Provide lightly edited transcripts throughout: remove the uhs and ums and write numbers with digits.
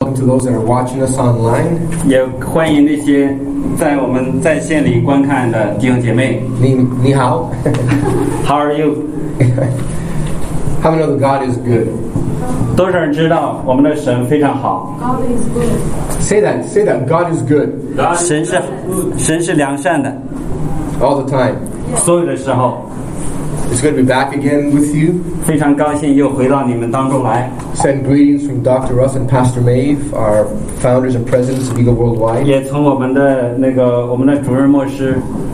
welcome to those that are watching us online. 也欢迎那些在我们在线里观看的弟兄姐妹。 你好。 How are you? How many know that God is good? 多少人知道我们的神非常好 God is good. Say that. God is good. 神是良善的 All the time. 所有的时候。 It's good to be back again with you. 非常高兴又回到你们当中来。 Send greetings from Dr. Russ and Pastor Maeve, our founders and presidents of Eagle Worldwide. 也从我们的主任牧师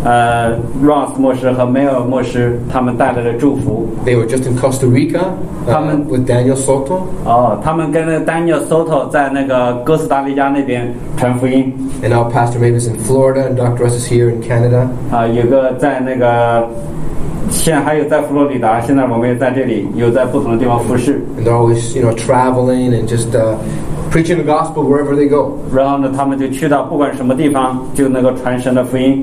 Ross 牧师和 Mayo 牧师他们带来的祝福。 They were just in Costa Rica with Daniel Soto. 他们跟那个 Daniel Soto 在那个哥斯达黎加那边传福音。 And now Pastor Maeve is in Florida and Dr. Russ is here in Canada. 有个在那个现在还有在佛罗里达，现在我们也在这里，有在不同的地方服侍。 And they're always, traveling and just preaching the gospel wherever they go. 然后呢，他们就去到不管什么地方，就能够传神的福音。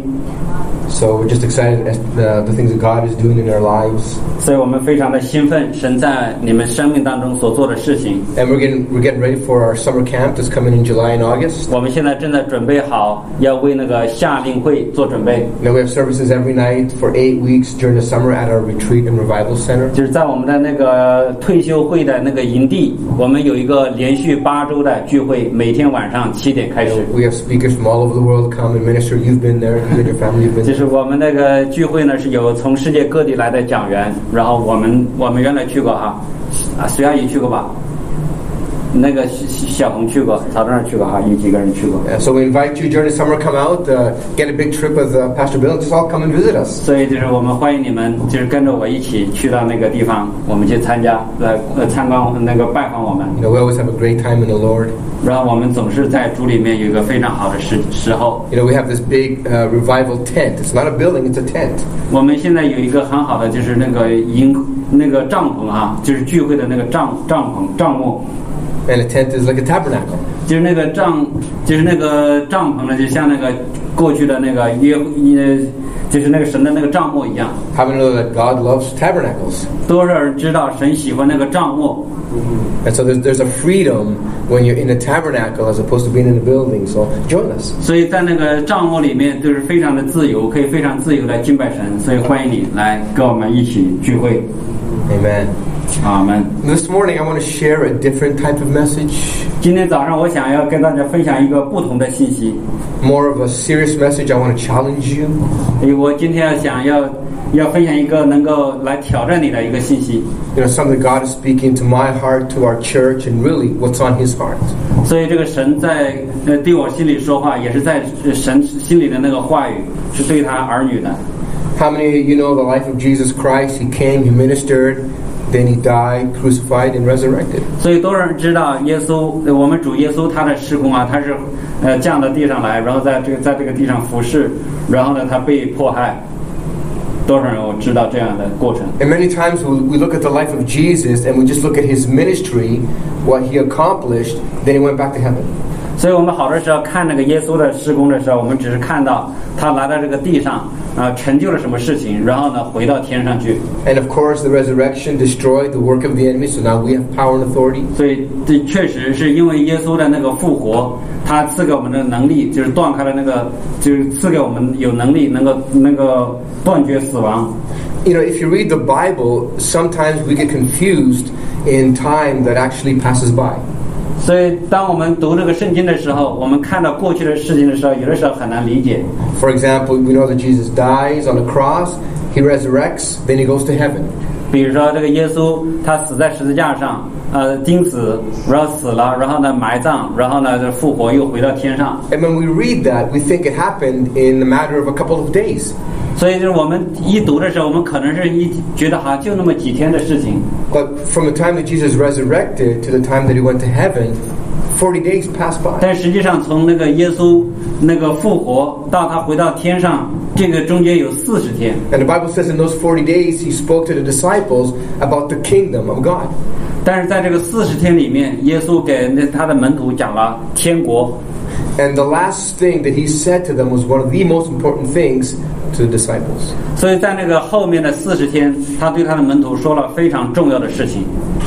So we're just excited at the things that God is doing in our lives. 所以我们非常的兴奋，神在你们生命当中所做的事情。 And we're getting ready for our summer camp that's coming in July and August. 我们现在正在准备好，要为那个夏令会做准备。 Now we have services every night for 8 weeks during the summer at our retreat and revival center. 就是在我们的那个退休会的那个营地，我们有一个连续8周的聚会，每天晚上7点开始。 We have speakers from all over the world come and minister. You've been there. You and your family have been there. 就是我们那个聚会呢，是有从世界各地来的讲员，然后我们原来去过哈，隋阿姨去过吧，那个小红去过，曹正去过哈，有几个人去过。 So we invite you during the summer, come out, get a big trip with Pastor Bill, and just all come and visit us. 所以就是我们欢迎你们，就是跟着我一起去到那个地方，我们去参加参观那个拜访我们。 We always have a great time in the Lord. 然后我们总是在主里面有一个非常好的时候。 We have this big revival tent. It's not a building; it's a tent. 我们现在有一个很好的，就是那个帐篷啊，就是聚会的那个帐幕。 And a tent is like a tabernacle. 就是那个帐篷呢，就像那个过去的那个就是那个神的那个帐幕一样。 How many know that God loves tabernacles? 多少人知道神喜欢那个帐幕？ And so there's a freedom when you're in a tabernacle as opposed to being in a building. So join us. 所以在那个帐幕里面就是非常的自由，可以非常自由来敬拜神。所以欢迎你来跟我们一起聚会。 Amen. Amen. This morning I want to share a different type of message. 今天早上我想要跟大家分享一个不同的信息。 More of a serious message. I want to challenge you. 我今天要分享一个能够来挑战你的一个信息。 Something God is speaking to my heart, to our church, and really what's on His heart. 所以这个神在对我心里说话，也是在神心里的那个话语，是对他儿女的。 How many of you know the life of Jesus Christ? He came, He ministered, then He died, crucified, and resurrected. 所以多少人知道耶稣，我们主耶稣他的事工啊，他是降到地上来，然后在这个地上服侍，然后呢他被迫害。多少人我知道这样的过程 And many times we look at the life of Jesus and we just look at His ministry, what He accomplished, then He went back to heaven. 所以我们好多时候看那个耶稣的事工的时候，我们只是看到他来到这个地上成就了什么事情，然后呢回到天上去。 And of course the resurrection destroyed the work of the enemy, so now we have power and authority. 所以这确实是因为耶稣的那个复活，他赐给我们的能力，就是断开了那个，就是赐给我们有能力能够断绝死亡。 If you read the Bible, sometimes we get confused in time that actually passes by. 所以当我们读这个圣经的时候，我们看到过去的事情的时候，有的时候很难理解。 For example, we know that Jesus dies on the cross, He resurrects, then He goes to heaven. 比如说这个耶稣他死在十字架上，钉死，然后死了，然后呢埋葬，然后呢复活又回到天上。 And when we read that, we think it happened in a matter of a couple of days. 所以就是我们一读的时候，我们可能是觉得好像就那么几天的事情。 But from the time that Jesus resurrected to the time that He went to heaven, 40 days passed by. 但实际上从那个耶稣那个复活到他回到天上，这个中间有40天。 And the Bible says in those 40 days He spoke to the disciples about the kingdom of God. 但是在这个40天里面，耶稣给他的门徒讲了天国。 And the last thing that He said to them was one of the most important things to the disciples. 所以在那个后面的40天，他对他的门徒说了非常重要的事情。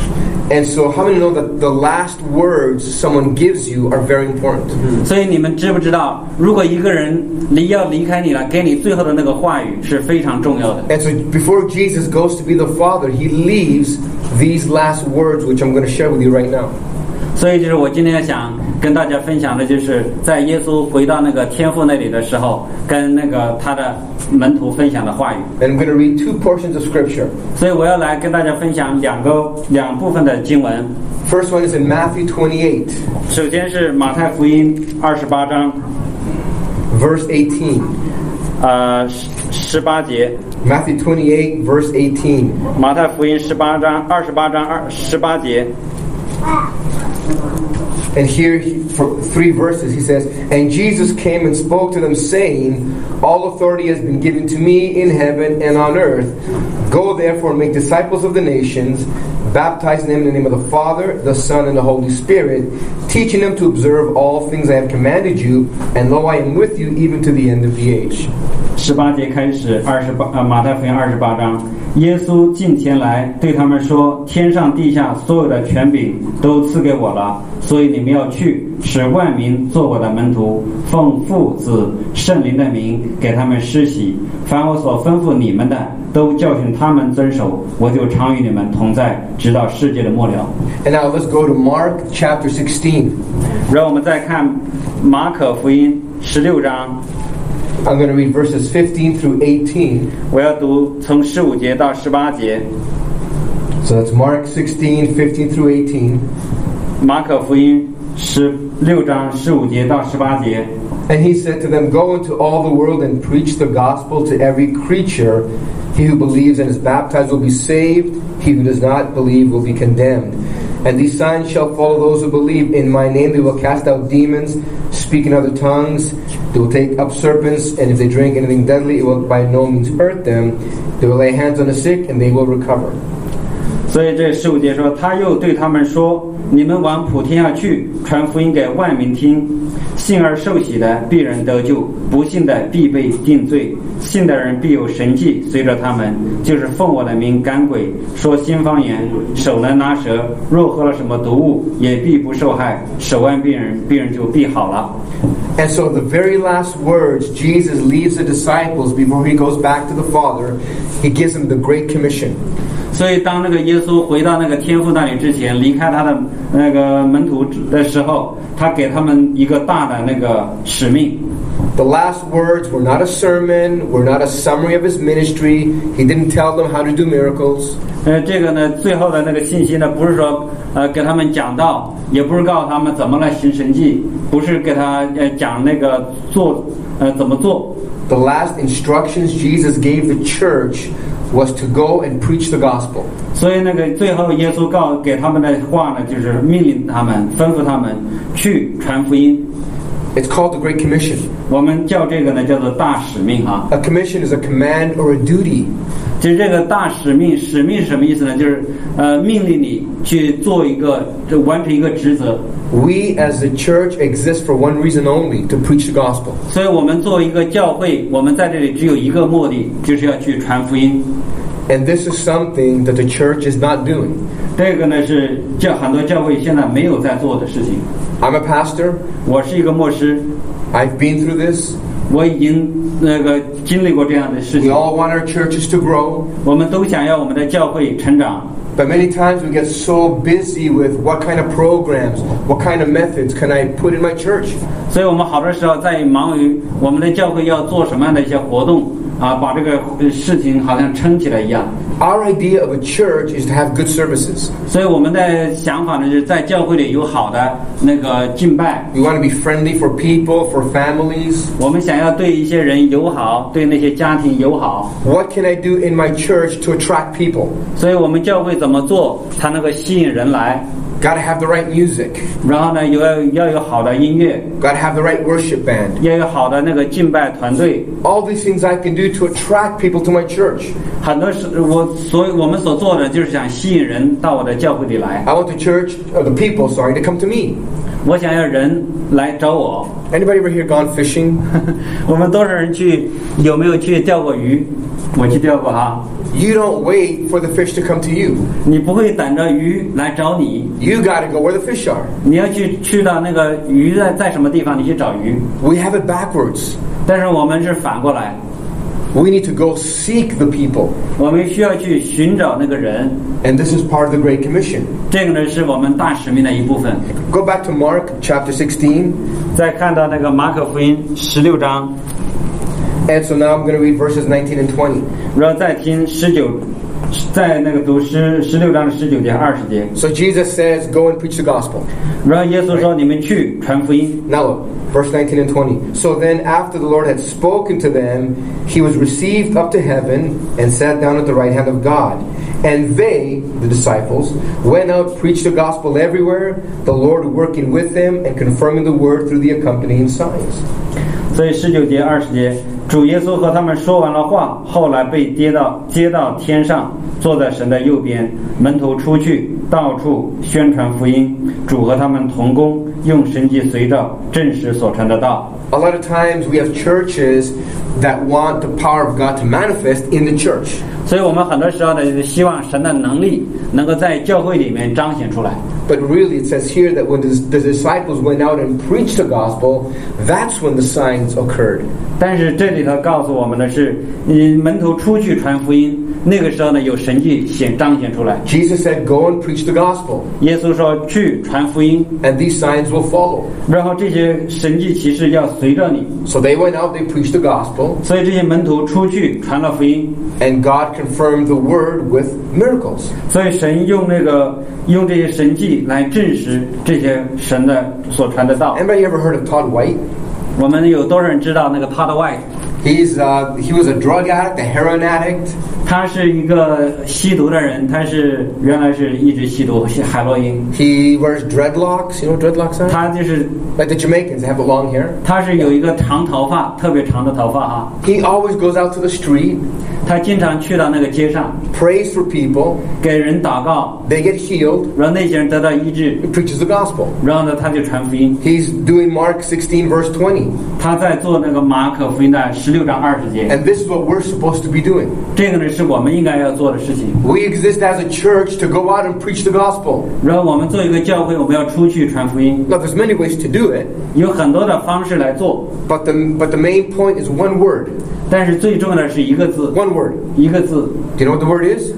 And so how many know that the last words someone gives you are very important? 所以你们知不知道，如果一个人要离开你了，给你最后的那个话语是非常重要的。 And so before Jesus goes to be the Father, he leaves these last words, which I'm going to share with you right now. 所以就是我今天想跟大家分享的，就是在耶稣回到那个天父那里的时候，跟那个他的门徒分享的话语。 And I'm going to read two portions of Scripture. 所以我要来跟大家分享两部分的经文。 First one is in Matthew 28. 首先是马太福音28章 ，verse 18. 18节。 Matthew 28, verse 18. 马太福音28章18节。 And here, for 3 verses, he says, And Jesus came and spoke to them, saying, All authority has been given to me in heaven and on earth. Go therefore and make disciples of the nations, baptizing them in the name of the Father, the Son, and the Holy Spirit, teaching them to observe all things I have commanded you, and lo, I am with you even to the end of the age. 18节开始，马太福音28章，耶稣近前来对他们说：“天上地下所有的权柄都赐给我了，所以你们要去，使万民做我的门徒，奉父子圣灵的名给他们施洗。凡我所吩咐你们的，都教训他们遵守，我就常与你们同在，直到世界的末了。” And now let's go to Mark chapter 16. 让我们再看马可福音16章。 I'm going to read verses 15 through 18. 我要读从15节到18节。 So that's Mark 16, 15 through 18. 马可福音16章15节到18节。 And he said to them, Go into all the world and preach the gospel to every creature. He who believes and is baptized will be saved. He who does not believe will be condemned. And these signs shall follow those who believe. In my name they will cast out demons, speak in other tongues. They will take up serpents, and if they drink anything deadly, it will by no means hurt them. They will lay hands on the sick, and they will recover. 所以这15节说，他又对他们说：“你们往普天下去，传福音给万民听。信而受洗的必然得救，不信的必被定罪。信的人必有神迹随着他们，就是奉我的名赶鬼，说新方言，手能拿蛇，若喝了什么毒物，也必不受害。手按病人就必好了。” And so the very last words, Jesus leaves the disciples before he goes back to the Father. He gives them the Great Commission. 所以当那个耶稣回到那个天父那里之前，离开他的那个门徒的时候，他给他们一个大的那个使命。 The last words were not a sermon, were not a summary of his ministry. He didn't tell them how to do miracles. 这个呢，最后的那个信息呢，不是说给他们讲道，也不是告诉他们怎么来行神迹，不是给他讲那个怎么做。 The last instructions Jesus gave the church was to go and preach the gospel. 所以那个最后耶稣给他们的话呢，就是命令他们，吩咐他们去传福音。 It's called the Great Commission. 我们叫这个呢叫做大使命哈。 A commission is a command or a duty. 其实这个大使命是什么意思呢？就是命令你去做完成一个职责。 We as the church exist for one reason only, to preach the gospel. 所以我们作为一个教会，我们在这里只有一个目的，就是要去传福音。 And this is something that the church is not doing. 这个呢是很多教会现在没有在做的事情。 I'm a pastor. 我是一个牧师。 I've been through this. 我已经经历过这样的事情。 We all want our churches to grow. 我们都想要我们的教会成长。 But many times we get so busy with what kind of programs, what kind of methods can I put in my church? 所以我们好多时候在忙于我们的教会要做什么样的一些活动啊，把这个事情好像撑起来一样。 Our idea of a church is to have good services. 所以我们的想法呢，就是在教会里有好的那个敬拜。 We want to be friendly for people, for families. 我们想要对一些人友好，对那些家庭友好。 What can I do in my church to attract people? 所以我们教会怎么做才能够吸引人来？ Got to have the right music. 然后呢，要有好的音乐。 Got to have the right worship band. 要有好的那个敬拜团队。 All these things I can do to attract people to my church. 很多时我们所做的就是想吸引人到我的教会里来。 I want the people to come to me. 我想要人来找我。 Anybody ever here gone fishing? 我们多少人有没有去钓过鱼？我去钓过哈。 You don't wait for the fish to come to you. 你不会等着鱼来找你， You got to go where the fish are. 你要去到那个鱼在什么地方，你去找鱼。 We have it backwards. 但是我们是反过来， We need to go seek the people. 我们需要去寻找那个人。 And this is part of the Great Commission. 这个呢是我们大使命的一部分。 Go back to Mark chapter 16. 再看到那个马可福音16章， And so now I'm going to read verses 19 and 20. 然后再听19，在那个读16章的19节20节。 So Jesus says, go and preach the gospel. 然后耶稣说：“你们去传福音。” Now look, verse 19 and 20. So then after the Lord had spoken to them, he was received up to heaven and sat down at the right hand of God. And they, the disciples, went out, preached the gospel everywhere, the Lord working with them and confirming the word through the accompanying signs. 所以19节20节，主耶稣和他们说完了话，后来被接到天上，坐在神的右边。门徒出去，到处宣传福音。主和他们同工，用神迹随着证实所传的道。 A lot of times we have churches that want the power of God to manifest in the church. 所以我们很多时候呢，希望神的能力能够在教会里面彰显出来。 But really it says here that when the disciples went out and preached the gospel, that's when the signs occurred. 但是这里头告诉我们的是，门徒出去传福音，那个时候呢，有神迹彰显出来。 Jesus said, go and preach the gospel, 耶稣说去传福音， and these signs will follow. 然后这些神迹奇事要随着你。 So they went out, they preached the gospel, 所以这些门徒出去传了福音， and God confirmed the word with miracles. 所以神用这些神迹来证实这些神的所传的道。 Anybody ever heard of Todd White? 我们有多少人知道那个 Todd White？ He was a drug addict, a heroin addict. 他是一个吸毒的人，他原来是一直吸毒海洛因。 He wears dreadlocks. You know what dreadlocks are? 他就是 Like the Jamaicans, they have the long hair. 他是有一个长头发，特别长的头发哈。 He always goes out to the street, 他经常去到那个街上， prays for people, 给人祷告， they get healed, 让那些人得到医治， he preaches the gospel. 然后呢，他就传福音。 He's doing Mark 16 verse 20. 他在做那个马可福音的16章20节。 And this is what we're supposed to be doing. 这个呢是我们应该要做的事情。 We exist as a church to go out and preach the gospel. 然后我们做一个教会，我们要出去传福音， Now there's many ways to do it, 有很多的方式来做， but the main point is one word. 但是最重要的是一个字， One word. 一个字， Do you know what the word is?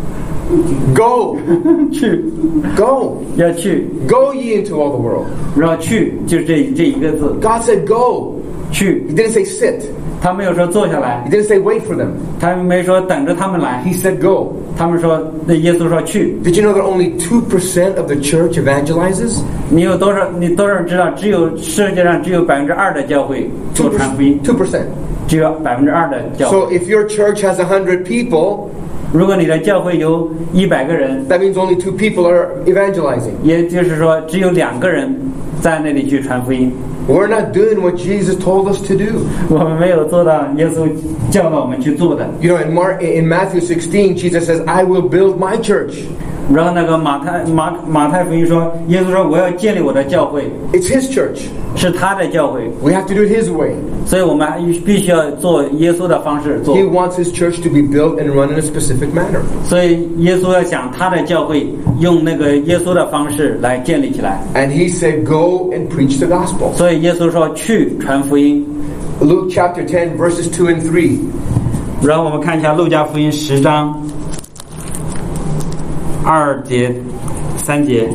Go. 去， Go. 要去， Go ye into all the world. 然后去就是这一个字， God said go. 去。 He didn't say sit. 他没有说坐下来 He，didn't say wait for them. 他没说等着他们来， He said go. 他们说那耶稣说去。 Did you know that only 2% of the church evangelizes? 你多少人知道？世界上只有2%的教会做传福音， 2%. 只有2%的教会。 So if your church has 100 people, 如果你的教会有100个人， that means only 2 people are evangelizing. 也就是说只有2个人在那里去传福音。 We're not doing what Jesus told us to do. 我们没有做到耶稣教导我们去做的。 You know, in Matthew 16, Jesus says, I will build my church. 然后那个马太福音说，耶稣说我要建立我的教会， It's his church. 是他的教会， We have to do it his way. 所以我们必须要做耶稣的方式做。 He wants his church to be built and run in a specific manner. 所以耶稣要想他的教会用那个耶稣的方式来建立起来。 And he said, go and preach the gospel. 所以耶稣说去传福音。 Luke chapter 10, verses 2 and 3. 然后我们看一下路加福音10章2节3节。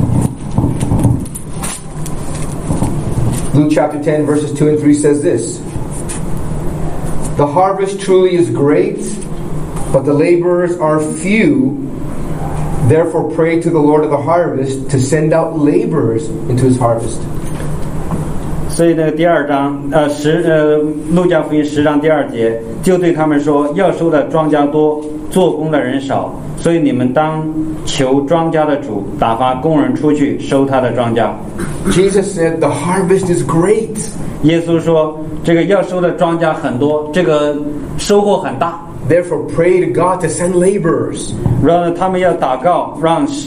Luke chapter 10, verses 2 and 3 says this. The harvest truly is great, but the laborers are few. Therefore pray to the Lord of the harvest to send out laborers into his harvest. 所以呢，第2章路加福音10章第2节就对他们说，要收的庄稼多，做工的人少，所以你们当求庄稼的主打发工人出去收他的庄稼。 Jesus said, the harvest is great. 耶稣说，这个要收的庄稼很多，这个收获很大。 Therefore pray to God to send laborers. 然后呢，他们要祷告，让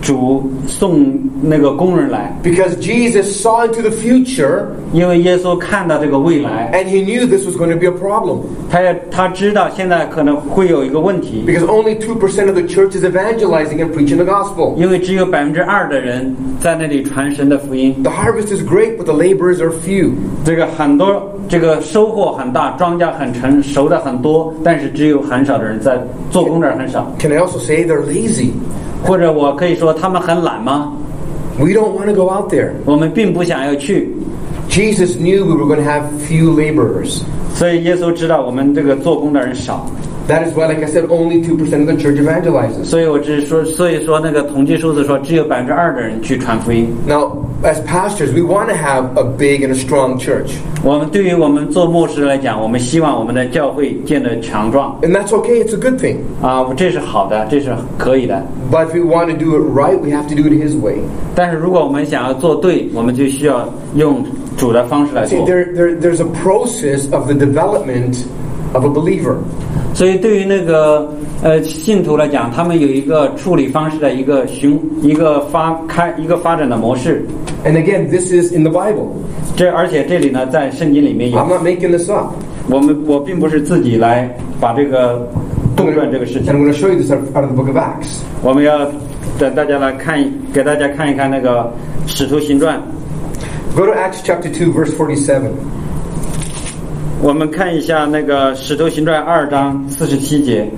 主送那个工人来， because Jesus saw into the future 因为耶稣看到这个未来， and he knew this was going to be a problem. 他知道现在可能会有一个问题， Because only 2% of the church is evangelizing and preaching the gospel. 因为只有2%的人在那里传神的福音。 The harvest is great, but the laborers are few. 这个很多，这个收获很大，庄稼很成熟的很多，但是只有很少的人在做工的人很少。 Can I also say they're lazy? 或者我可以说他们很懒吗？ We don't want to go out there. 我们并不想要去。 Jesus knew we were going to have few laborers. 所以耶稣知道我们这个做工的人少。 That is why, like I said, only 2% of the church evangelizes. 所以我只是说，所以说那个统计数字说只有2%的人去传福音。 Now, as pastors, we want to have a big and a strong church. 我们对于我们做牧师来讲，我们希望我们的教会建得强壮 And that's okay, it's a good thing. 啊，这是好的，这是可以的。 But if we want to do it right, we have to do it His way. 但是如果我们想要做对，我们就需要用主的方式来 See, 做。 there's a process of the development of a believer. 所以对于那个信徒来讲，他们有一个处理方式的一个发展的模式。 And again, this is in the Bible. 而且这里呢，在圣经里面有。 I'm not making this up. 我并不是自己来把这个杜撰这个事 And 情。 I'm going to show you this out of the book of Acts. 我们要等大家来看，给大家看一看那个《使徒行传》。 Go to Acts chapter 2, verse 47. 我们看一下那个《使徒行传》2章47节。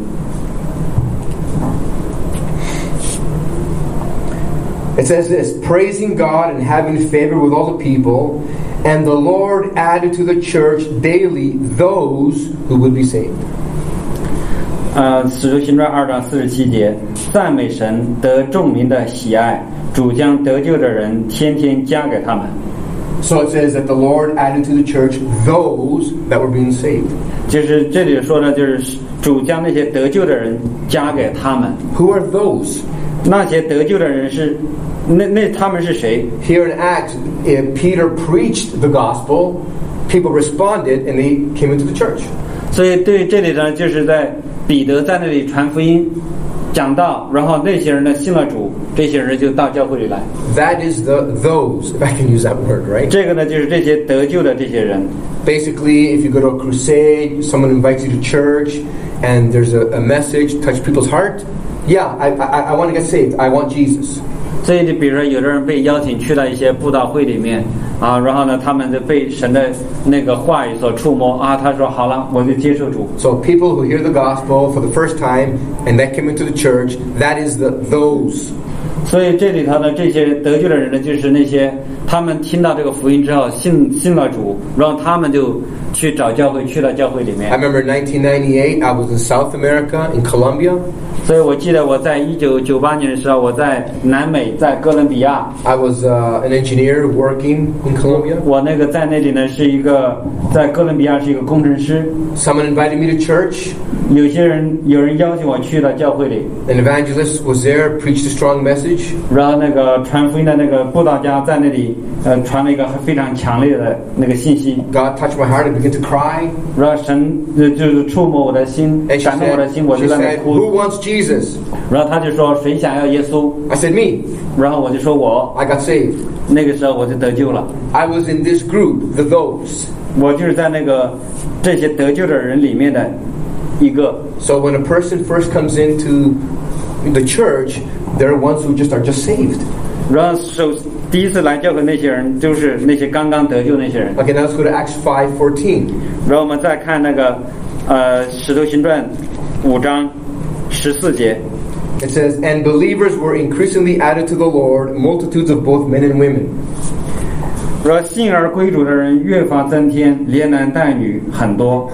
It says this, praising God and having favor with all the people, and the Lord added to the church daily those who would be saved. 使徒行传2章47节，赞美神得众民的喜爱，主将得救的人天天加给他们。 So it says that the Lord added to the church those that were being saved. 就是这里说的，就是主将那些得救的人加给他们。 Who are those? 那些得救的人是，他们是谁？ Here in Acts, if Peter preached the gospel, people responded and they came into the church. 所以对这里呢，就是在彼得在那里传福音、讲道，然后那些人呢信了主，这些人就到教会里来。 That is those, if I can use that word, right? 这个呢，就是这些得救的这些人。 Basically, if you go to a crusade, someone invites you to church, and there's a message, touch people's heart. Yeah, I want to get saved. I want Jesus. 所以就比如说，有的人被邀请去到一些布道会里面啊，然后呢，他们就被神的那个话语所触摸啊，他说好了，我就接受主。 So people who hear the gospel for the first time and that came into the church, that is those. 所以这里头呢，这些得救的人呢，就是那些他们听到这个福音之后信了主，然后他们就去找教会，去到教会里面。 I remember in 1998, I was in South America, in Colombia. 所以我记得我在1998年的时候，我在南美，在哥伦比亚。 I was an engineer working in Colombia. 我那个在那里呢，是一个在哥伦比亚是一个工程师。 Someone invited me to church. 有人邀请我去到教会里。 An evangelist was there, preached a strong message. 然后那个传福音的那个布道家在那里传了一个非常强烈的那个信息。 God touched my heart and began to cry. 然后神就是触摸我的心， And she 感动我的心，我就 said, 在那 Who 哭。 wants Jesus? 然后他就说谁想要耶稣？ I said, me. 然后我就说我。 I got saved. 那个时候我就得救了。 I was in this group, those. 我就是在那个这些得救的人里面的一个。 So when a person first comes into the church, there are ones who are just saved. 然后第一次来教会那些人，就是那些刚刚得救那些人。 Okay, now let's go to Acts 5:14. 然后我们再看那个使徒行传5章14节。 It says, and believers were increasingly added to the Lord, multitudes of both men and women. 说信而归主的人越发增添，连男带女很多。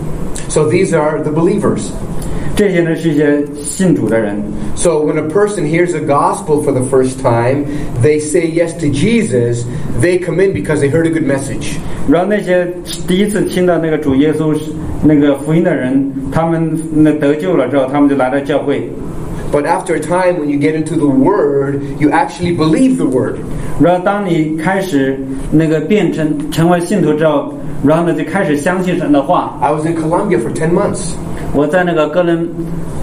So these are the believers. 这些呢是一些信主的人。 So when a person hears the gospel for the first time, they say yes to Jesus, they come in because they heard a good message. 然后那些第一次听到那个主耶稣那个福音的人，他们得救了之后，他们就来到教会。 But after a time, when you get into the Word, you actually believe the Word. 然后当你开始那个成为信徒之后，然后呢就开始相信神的话。 I was in Colombia for 10 months. 我在那个哥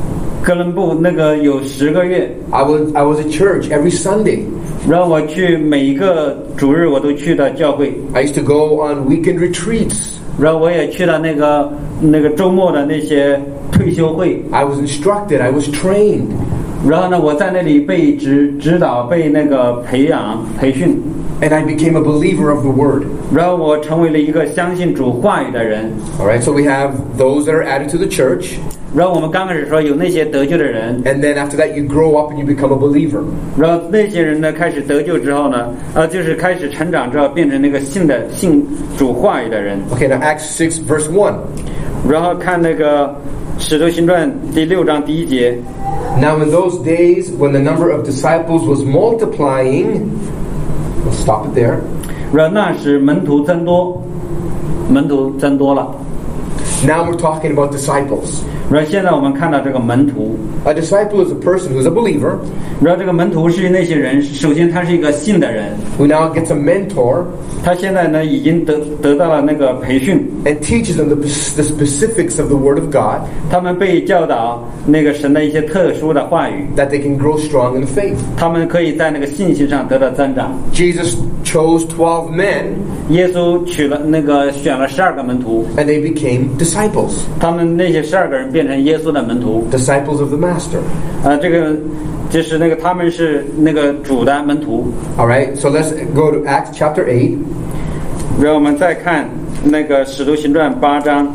哥伦布那个有10个月。 I was at church every Sunday. 然后我去每一个主日我都去到教会。 I used to go on weekend retreats. 然后我也去到那个周末的那些退休会。 I was instructed. I was trained. 然后呢，我在那里被指导，被那个培训。 And I became a believer of the word. 然后我成为了一个相信主话语的人。 All right, so we have those that are added to the church. 然后我们刚开始说有那些得救的人。 And then after that you grow up and you become a believer. 然后那些人呢，开始得救之后呢，就是开始成长之后变成那个信主话语的人。 Okay, now Acts 6 verse 1. 然后看那个使徒行传第6章第1节。 Now in those days when the number of disciples was multiplying, we'll stop it there. 然后那时门徒增多了。 Now we're talking about disciples. 然后现在我们看到这个门徒。 A disciple is a person who's a believer. 然后这个门徒是那些人，首先他是一个信的人。 Who now gets a mentor. 他现在呢已经得到了那个培训。 And teaches them the specifics of the Word of God. 他们被教导那个神的一些特殊的话语。 That they can grow strong in the faith. 他们可以在那个信心上得到增长。 Jesus chose 12 men. 耶稣选了12个门徒。 And they became disciples. 他们那些12个人变成耶稣的门徒。 Disciples of the Master. 这个就是他们是那个主的门徒。 All right, so let's go to Acts chapter 8. 然后我们再看那个使徒行传8章。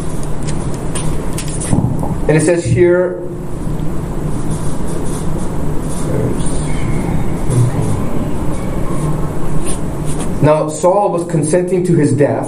And it says here, now Saul was consenting to his death,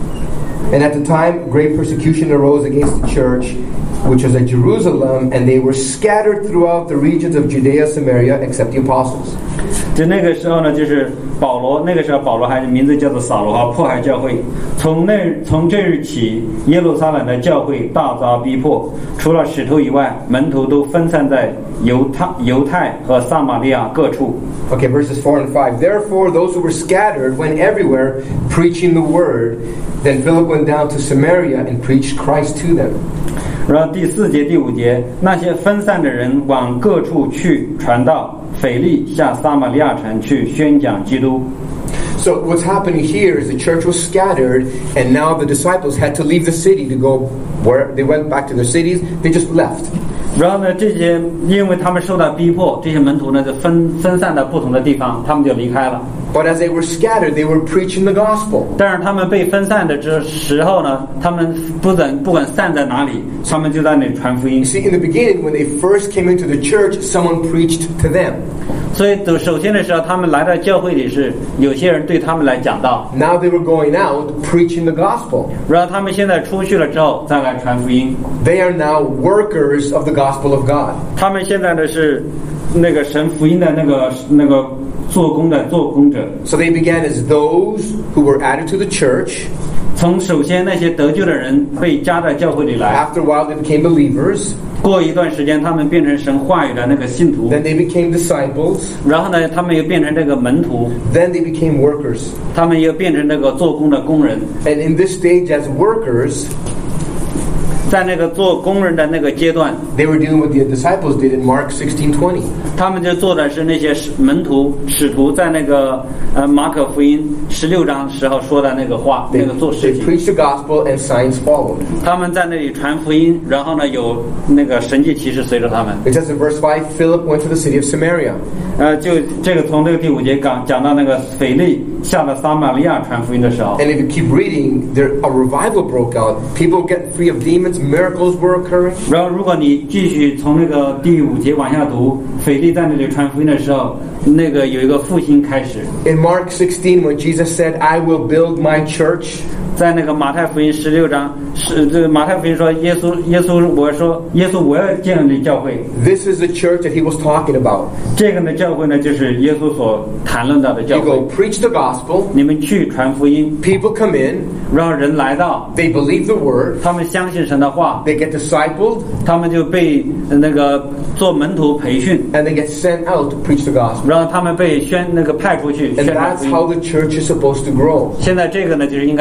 and at the time great persecution arose against the church, which was at Jerusalem, and they were scattered throughout the regions of Judea, Samaria, except the apostles. 就那个时候呢，就是保罗，那个时候保罗还是名字叫做扫罗迫害教会。从这日起，耶路撒冷的教会大遭逼迫，除了使徒以外，门徒都分散在犹太和撒玛利亚各处。 Okay, verses 4 and 5. Therefore, those who were scattered went everywhere preaching the word. Then Philip went down to Samaria and preached Christ to them. 然后第4节、第5节，那些分散的人往各处去传道。腓利下撒玛利亚城去宣讲基督。 So what's happening here is the church was scattered, and now the disciples had to leave the city to go where they went back to their cities. They just left. 然后呢，这些因为他们受到逼迫，这些门徒呢就分散到不同的地方，他们就离开了。 But as they were scattered, they were preaching the gospel. 但是他们被分散的时候呢，他们不管散在哪里，他们就在那里传福音。 You see, in the beginning, when they first came into the church, someone preached to them. 所以首先的时候，他们来到教会里是有些人对他们来讲道。 Now they were going out preaching the gospel. 然后他们现在出去了之后，再来传福音。 They are now workers of the gospel of God. 他们现在呢是那个神福音的那个做工者。 So they began as those who were added to the church. 从首先那些得救的人被加到教会里来。 After a while, they became believers. 过一段时间，他们变成神话语的那个信徒。 Then they became disciples. 然后呢，他们又变成这个门徒。 Then they became workers. 他们又变成这个做工的工人。 And in this stage, as workers, 在那个做工人的那个阶段 they were doing what the disciples did in Mark 16:20. 他们就做的是那些门徒使徒在那个马可福音16章时候说的那个话，那个做事情。 They preached the gospel and signs followed. 他们在那里传福音，然后呢有那个神迹奇事随着他们。 It says in verse 5, Philip went to the city of Samaria. 就这个从这个第5节讲到那个腓利下了撒玛利亚传福音的时候。 And if you keep reading, a revival broke out. People get free of demons. Miracles were occurring. 然后如果你继续从那个第5节往下读，腓利在那里传福音的时候，那个有一个复兴开始。 In Mark 16, when Jesus said, "I will build my church." 在那个马太福音16章，这个马太福音说耶稣我要建立教会。 This is the church that he was talking about. 这个呢教会呢就是耶稣所谈论到的教 You 会。 go preach the gospel. 你们去传福音， People come in. 让人来到， They believe the word. 他们相信神的话， They get discipled. 他们就被那个做门徒培训， And they get sent out to preach the gospel. 然后他们被派出去 And 宣传 that's 福音。 how the church is supposed to grow. 现在这个呢就是应该教会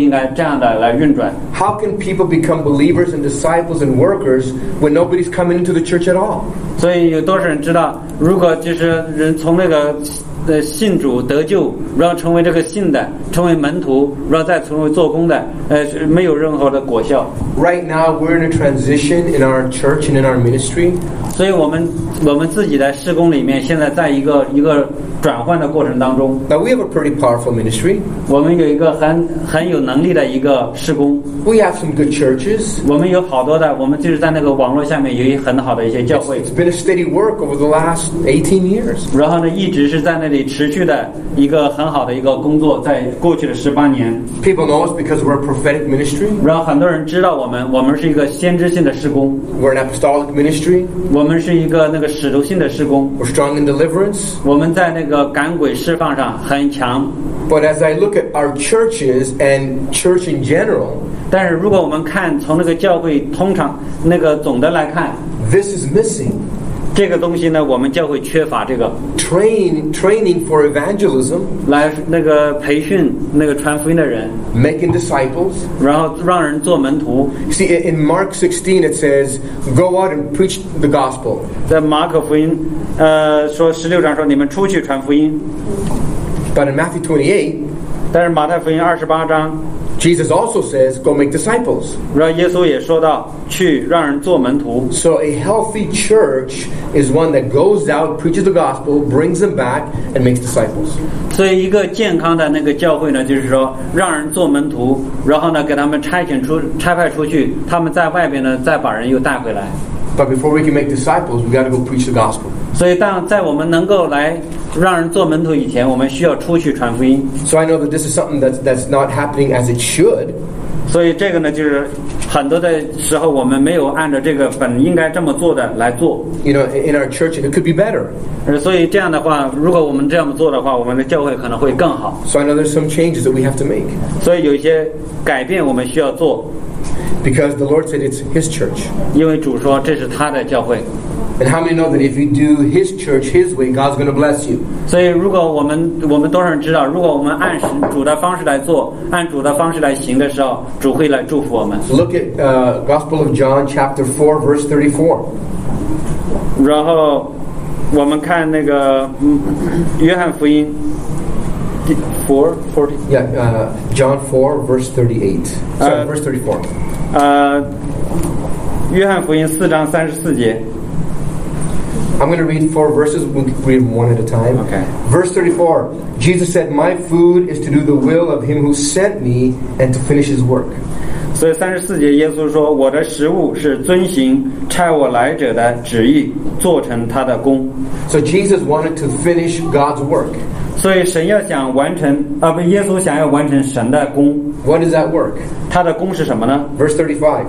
应该这样的来运转。 How can people become believers and disciples and workers when nobody's coming into the church at all? 所以有多少人知道，如果就是人从那个信主得救，然后成为这个信的，成为门徒，然后再成为做工的，没有任何的果效。 Right now, we're in a transition in our church and in our ministry. 所以我们自己在事工里面，现在在一个转换的过程当中。 Now, we have a pretty powerful ministry. 我们有一个很有能力的一个事工。 We have some good churches. 我们有好多的，我们就是在那个网络下面有很好的一些教会。 It's been a steady work over the last 18 years. 然后呢，一直是在那里持续的一个很好的一个工作，在过去的18年。 People know us because we're a prophetic ministry. 然后很多人知道我们是一个先知性的事工。 We're an apostolic ministry. 我们是一个那个使徒性的事工。 We're strong in deliverance. 我们在那个赶鬼释放上很强。 But as I look at our churches and church in general, 但是如果我们看从那个教会通常那个总的来看， this is missing. 这个东西呢，我们教会缺乏这个 Training for evangelism, 来那个培训那个传福音的人， making disciples. 然后让人做门徒。 See, in Mark 16 it says, "Go out and preach the gospel." 在马可福音说16章说你们出去传福音， But in Matthew 28, 但是马太福音28章， Jesus also says, "Go make disciples." 然后耶稣也说到去让人做门徒。 So a healthy church is one that goes out, preaches the gospel, brings them back, and makes disciples. 所以一个健康的那个教会呢，就是说让人做门徒，然后呢给他们差派出去，他们在外边呢再把人又带回来。 But before we can make disciples, we got to go preach the gospel. 所以在我们能够来让人做门徒以前，我们需要出去传福音。 So I know that this is something that's not happening as it should. 所以这个呢，就是很多的时候我们没有按照这个本应该这么做的来做。 You know, in our church, it could be better. 所以这样的话，如果我们这样做的话，我们的教会可能会更好。 So I know there's some changes that we have to make. 所以有一些改变我们需要做， Because the Lord said it's His church. 因为主说这是他的教会。 And how many know that if you do His church His way, God's going to bless you? 所以如果我们多少人知道，如果我们按主的方式来做，按主的方式来行的时候，主会来祝福我们。 Look at Gospel of John chapter 4 verse 34. 然后我们看那个约翰福音40 Yeah, John 4 verse 38. Sorry, verse 34. 约翰福音4章34节。 I'm going to read 4 verses. We'll read them one at a time. Okay. Verse 34. Jesus said, "My food is to do the will of Him who sent me and to finish His work." 所以34节耶稣说：“我的食物是遵行差我来者的旨意，做成他的功。” So Jesus wanted to finish God's work. 所以神要想完成耶稣想要完成神的功。 What is that work? 他的功是什么呢？ Verse 35.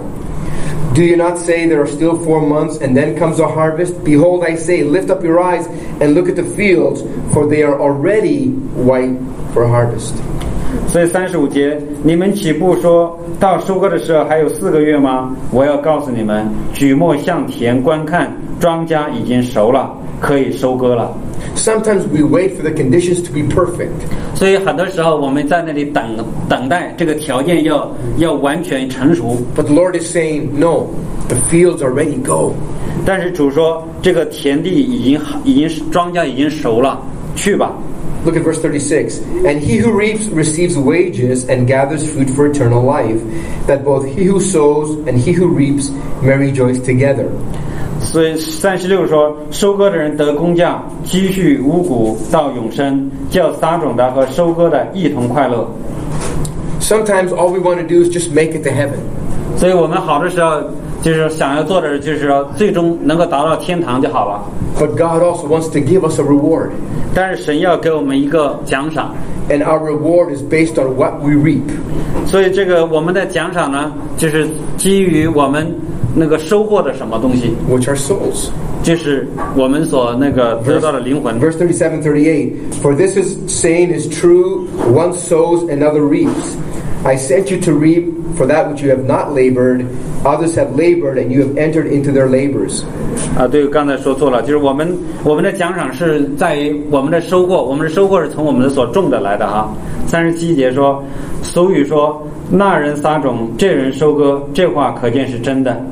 Do you not say there are still 4 months and then comes the harvest? Behold, I say, lift up your eyes and look at the fields, for they are already white for harvest. 所以35节，你们岂不说到收割的时候还有4个月吗？我要告诉你们，举目向田观看，庄稼已经熟了，可以收割了。 Sometimes we wait for the conditions to be perfect. 所以很多时候我们在那里等待这个条件要完全成熟。 But the Lord is saying, no, the fields are ready, go. 但是主说，这个田地已经庄稼已经熟了，去吧。 Look at verse 36. And he who reaps receives wages and gathers fruit for eternal life, that both he who sows and he who reaps may rejoice together. 所以36说，收割的人得工价，积蓄五谷到永生，叫撒种的和收割的一同快乐。 Sometimes all we want to do is just make it to heaven. 所以我们好的时候就是想要做的，就是说最终能够达到天堂就好了。 But God also wants to give us a reward. 但是神要给我们一个奖赏， And our reward is based on what we reap. 所以这个我们的奖赏呢，就是基于我们那个收获的什么东西， Which are souls. 就是我们所那个得到的灵魂。 Verse 37, 38. For this is saying is true, one sows, another reaps. I sent you to reap for that which you have not labored. Others have labored, and you have entered into their labors. 对，刚才说错了，就是我们的奖赏是在于我们的收获，我们的收获是从我们的所种的来的哈。 37节说，俗语说那人撒种，这人收割，这话可见是真的。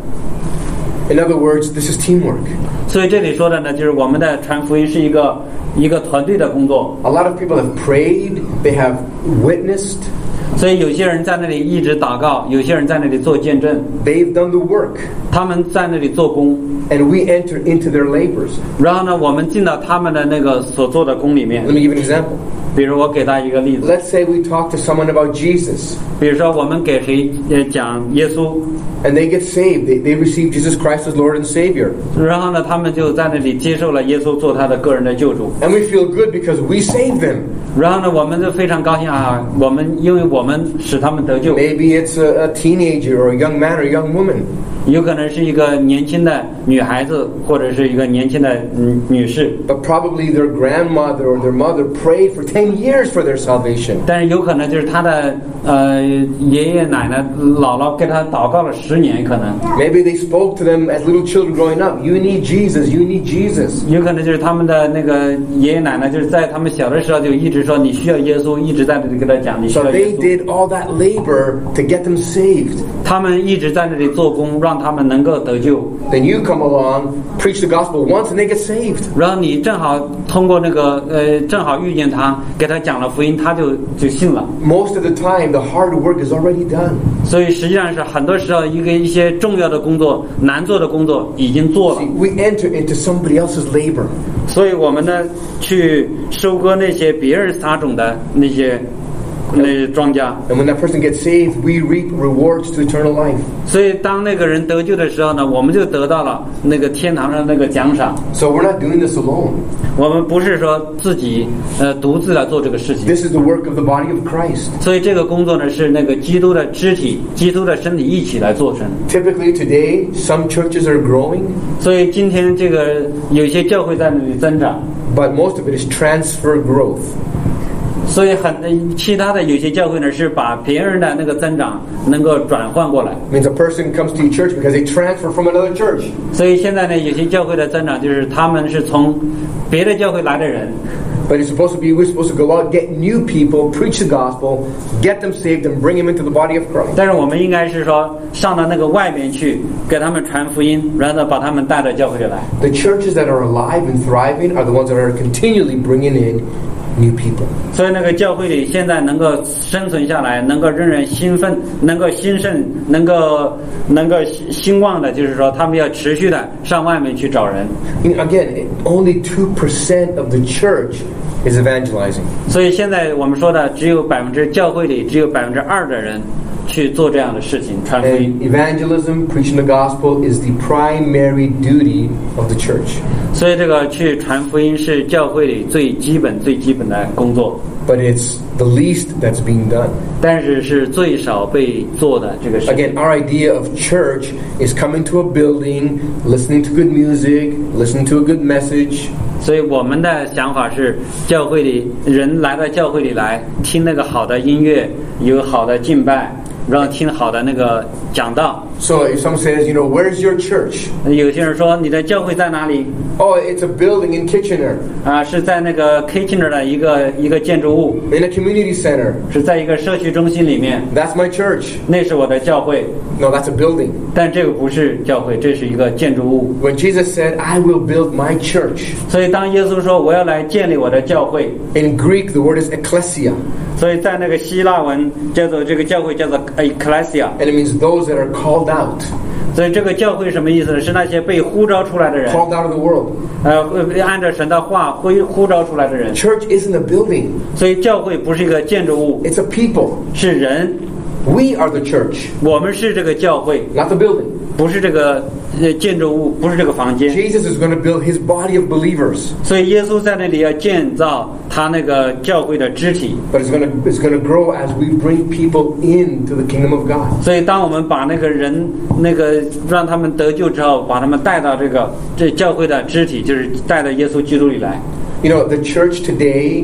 In other words, this is teamwork. 所以这里说的呢，就是我们的传福音是一个团队的工作。 A lot of people have prayed, they have witnessed. 所以有些人在那里一直祷告，有些人在那里做见证。 They've done the work. 他们在那里做工。 And we enter into their labors. 然后呢，我们进到他们的那个所做的工里面。 Let me give an example. 比如我给他一个例子。 Let's say we talk to someone about Jesus. 比如说我们给谁讲耶稣。 And they get saved. They receive Jesus Christ as Lord and Savior. 然后呢，他们就在那里接受了耶稣做他的个人的救主。 And we feel good because we saved them. 然后呢，我们就非常高兴啊！因为我们使他们得救。 Maybe it's a teenager or a young man or a young woman. 有可能是一个年轻的女孩子，或者是一个年轻的女士。 But probably their grandmother or their mother prayed for 10 years for their salvation. 但是有可能就是他的爷爷奶奶、姥姥给他祷告了10年，可能。 Maybe they spoke to them as little children growing up. You need Jesus. You need Jesus. 有可能就是他们的那个爷爷奶奶，就是在他们小的时候就一直说你需要耶稣，一直在那里跟他讲你需 So 要耶 they 稣。 did all that labor to get them saved. 他们一直在那里做工，让他们能够得救。 Then you come along, preach the gospel once, and they get saved. 然后你正好通过那个正好遇见他，给他讲了福音，他就信了。 Most of the time, the hard work is already done. 所以实际上是很多时候一些重要的工作、难做的工作已经做了。 See, we enter into somebody else's labor. 所以我们呢，去收割那些别人撒种的那些庄稼。 And when that person gets saved, we reap rewards to eternal life. 所以当那个人得救的时候呢，我们就得到了那个天堂上那个奖赏。 So we're not doing this alone. 我们不是说自己独自来做这个事情。 This is the work of the body of Christ. 所以这个工作呢，是那个基督的肢体、基督的身体一起来做成。 Typically today, some churches are growing. 所以今天这个有些教会在那里增长。 But most of it is transfer growth. 所以其他的有些教会呢，是把别人的那个增长能够转换过来。 It means a person comes to your church because they transfer from another church. 所以现在呢，有些教会的增长就是他们是从别的教会来的人。 But it's supposed to be, we're supposed to go out, get new people, preach the gospel, get them saved, and bring them into the body of Christ. 但是我们应该是说上到那个外面去，给他们传福音，然后把他们带到教会里来。 The churches that are alive and thriving are the ones that are continually bringing in new people. 所以那个教会里现在能够生存下来，能够仍然兴奋，能够兴盛，能够兴旺的，就是说他们要持续的上外面去找人。 Again, only 2% of the church is evangelizing. 所以现在我们说的教会里只有2%的人去做这样的事情，传福音。 And evangelism, preaching the gospel, is the primary duty of the church. 所以这个去传福音是教会里最基本的工作。 But it's the least that's being done. 但是是最少被做的这个事情。 Again, our idea of church is coming to a building, listening to good music, listening to a good message. 所以我们的想法是，教会里人来到教会里来听那个好的音乐，有好的敬拜，然后听好的那个讲道。 So if someone says, where's your church? 有些人说你的教会在哪里？ Oh, it's a building in Kitchener. 是在那个 Kitchener 的一个建筑物， In a community center. 是在一个社区中心里面。 That's my church. 那是我的教会。 No, that's a building. 但这个不是教会，这是一个建筑物。 When Jesus said, I will build my church. 所以当耶稣说我要来建立我的教会， In Greek, the word is ecclesia. 所以在那个希腊文叫做这个教会叫做 ecclesia。 And it means those that are called out. 所以这个教会什么意思呢？是那些被呼召出来的人， Called out of the world. 按照神的话呼召出来的人。 Church isn't a building. 所以教会不是一个建筑物， It's a people. 是人。 We are the church, 我们是这个教会， not the building. 不是这个建筑物，不是这个房间。 Jesus is going to build his body of believers. 所以耶稣在那里要建造他那个教会的肢体。 But it's going to grow as we bring people into the kingdom of God. 所以当我们把那个人让他们得救之后，把他们带到这教会的肢体，就是带到耶稣基督里来。 The church today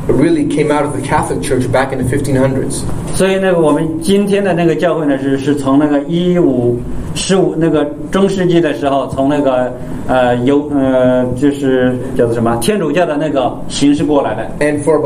really came out of the Catholic Church back in the 1500s. 所以那个我们今天的那个教会呢，是从那个15那个中世纪的时候，从那个就是叫做什么天主教的那个形式过来的。 And for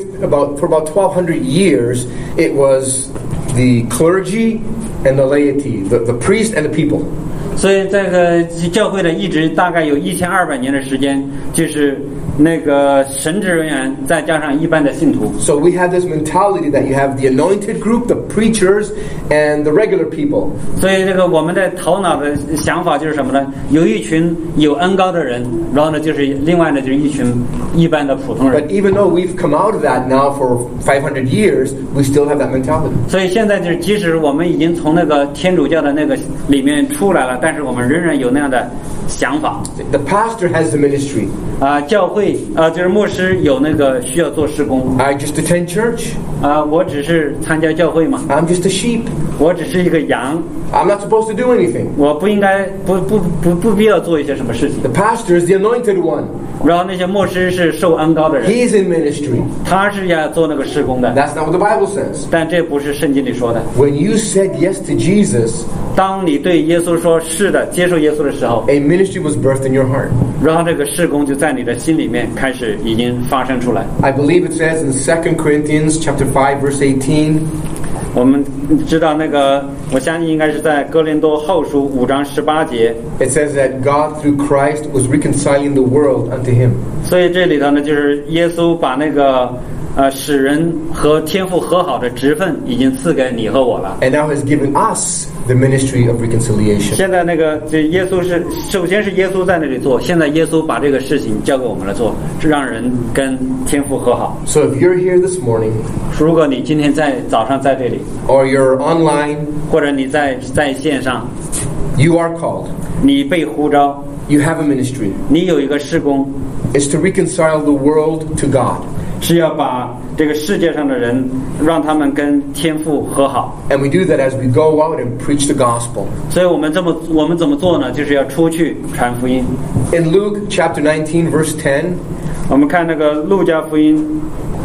about 1200 years, it was the clergy and the laity, the priest and the people. 所以这个教会呢，一直大概有1200年的时间，就是那个神职人员再加上一般的信徒。 So we have this mentality that you have the anointed group, the preachers, and the regular people. 所以这个我们的头脑的想法就是什么呢？有一群有恩膏的人，然后呢就是另外呢就是一群一般的普通人。 But even though we've come out of that now for 500 years, we still have that mentality. 所以现在就是即使我们已经从那个天主教的那个里面出来了，但是我们仍然有那样的想法。 The pastor has the ministry. 教会就是牧师有那个需要做施工。 I just attend church. 我只是参加教会嘛。 I'm just a sheep. 我只是一个羊。 I'm not supposed to do anything. 我不应该不必要做一些什么事情。 The pastor is the anointed one. 然后那些牧师是受恩膏的人。 He's in ministry. 他是要做那个施工的。 That's not what the Bible says. 但这不是圣经里说的。 When you said yes to Jesus, 当你对耶稣说是的，接受耶稣的时候 a ministry was birthed in your heart. 然后这个事工就在你的心里面开始已经发生出来。 I believe it says in 2 Corinthians chapter 5 verse 18. 我们知道那个，我相信应该是在哥林多后书5章18节。 It says that God through Christ was reconciling the world unto Him. 所以这里头呢，就是耶稣把那个使人和天父和好的职分已经赐给你和我了。 And now has given us the ministry of reconciliation. 现在那个这耶稣是首先是耶稣在那里做，现在耶稣把这个事情交给我们来做，是让人跟天父和好。 So if you're here this morning, 如果你今天早上在这里 or you're online, 或者你在线上 you are called. 你被呼召 You have a ministry. 你有一个事工 It's to reconcile the world to God. 是要把这个世界上的人让他们跟天父和好。 And we do that as we go out and preach the gospel. 所以我们怎么做呢？就是要出去传福音。 In Luke chapter 19 verse 10, 我们看那个路加福音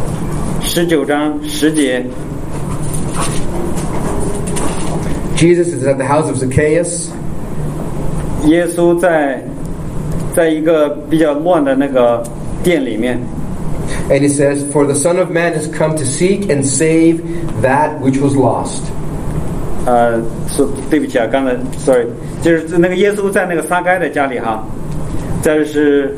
19章10节， Jesus is at the house of Zacchaeus. 耶稣在一个比较乱的那个店里面。 And he says, For the Son of Man has come to seek and save that which was lost. 对不起啊，刚才 sorry， 就是那个耶稣在那个撒该的家里哈，这是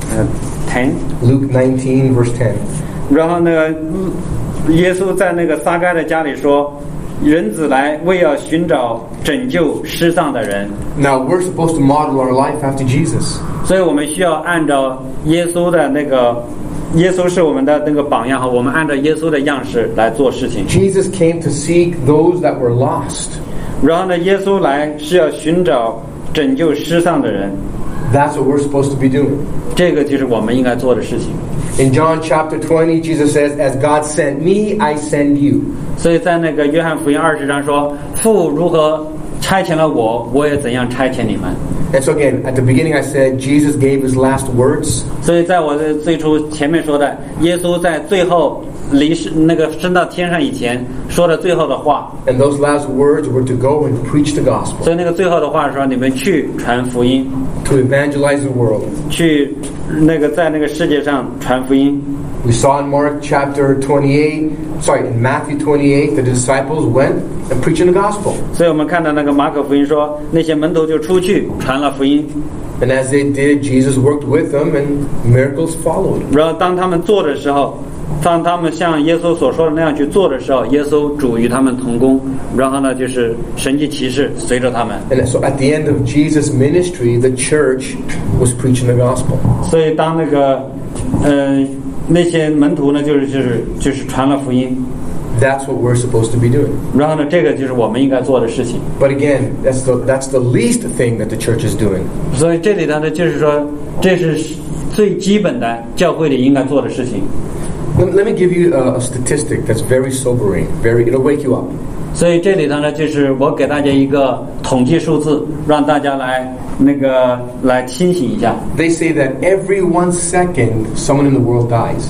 10 Luke 19 verse 10. 然后那个耶稣在那个撒该的家里说，人子来为要寻找拯救失丧的人。 Now we're supposed to model our life after Jesus. 所以我们需要按照耶稣的那个，耶稣是我们的那个榜样哈，我们按照耶稣的样式来做事情。 Jesus came to seek those that were lost. 然后呢，耶稣来是要寻找拯救失丧的人。 That's what we're supposed to be doing. 这个就是我们应该做的事情。 In John chapter 20, Jesus says, As God sent me, I send you. 所以在那个约翰福音20章说，父如何差遣了我，我也怎样差遣你们。 And so again, at the beginning I said, Jesus gave his last words. 所以在我的最初前面说的，耶稣在最后离世那个升到天上以前说的最后的话。 And those last words were to go and preach the gospel. 所以那个最后的话是说，你们去传福音， To evangelize the world. 去那个在那个世界上传福音。 We saw in Mark chapter 28, in Matthew 28, the disciples went and preached the gospel. 所以我们看到那个马可福音说，那些门徒就出去传了福音。 And as they did, Jesus worked with them and miracles followed. 然后当他们做的时候，当他们像耶稣所说的那样去做的时候，耶稣主与他们同工，然后呢就是神迹奇事随着他们。 And so at the end of Jesus' ministry, the church was preaching the gospel. 所以当那个那些门徒呢，就是传了福音。 That's what we're supposed to be doing. 然后呢，这个就是我们应该做的事情。 But again, that's the least thing that the church is doing. 所以这里头呢，就是说，这是最基本的教会里应该做的事情。 Let me give you a statistic that's very sobering. It'll wake you up. 所以这里头呢，就是我给大家一个统计数字，让大家来清醒一下。 They say that every 1 second, someone in the world dies.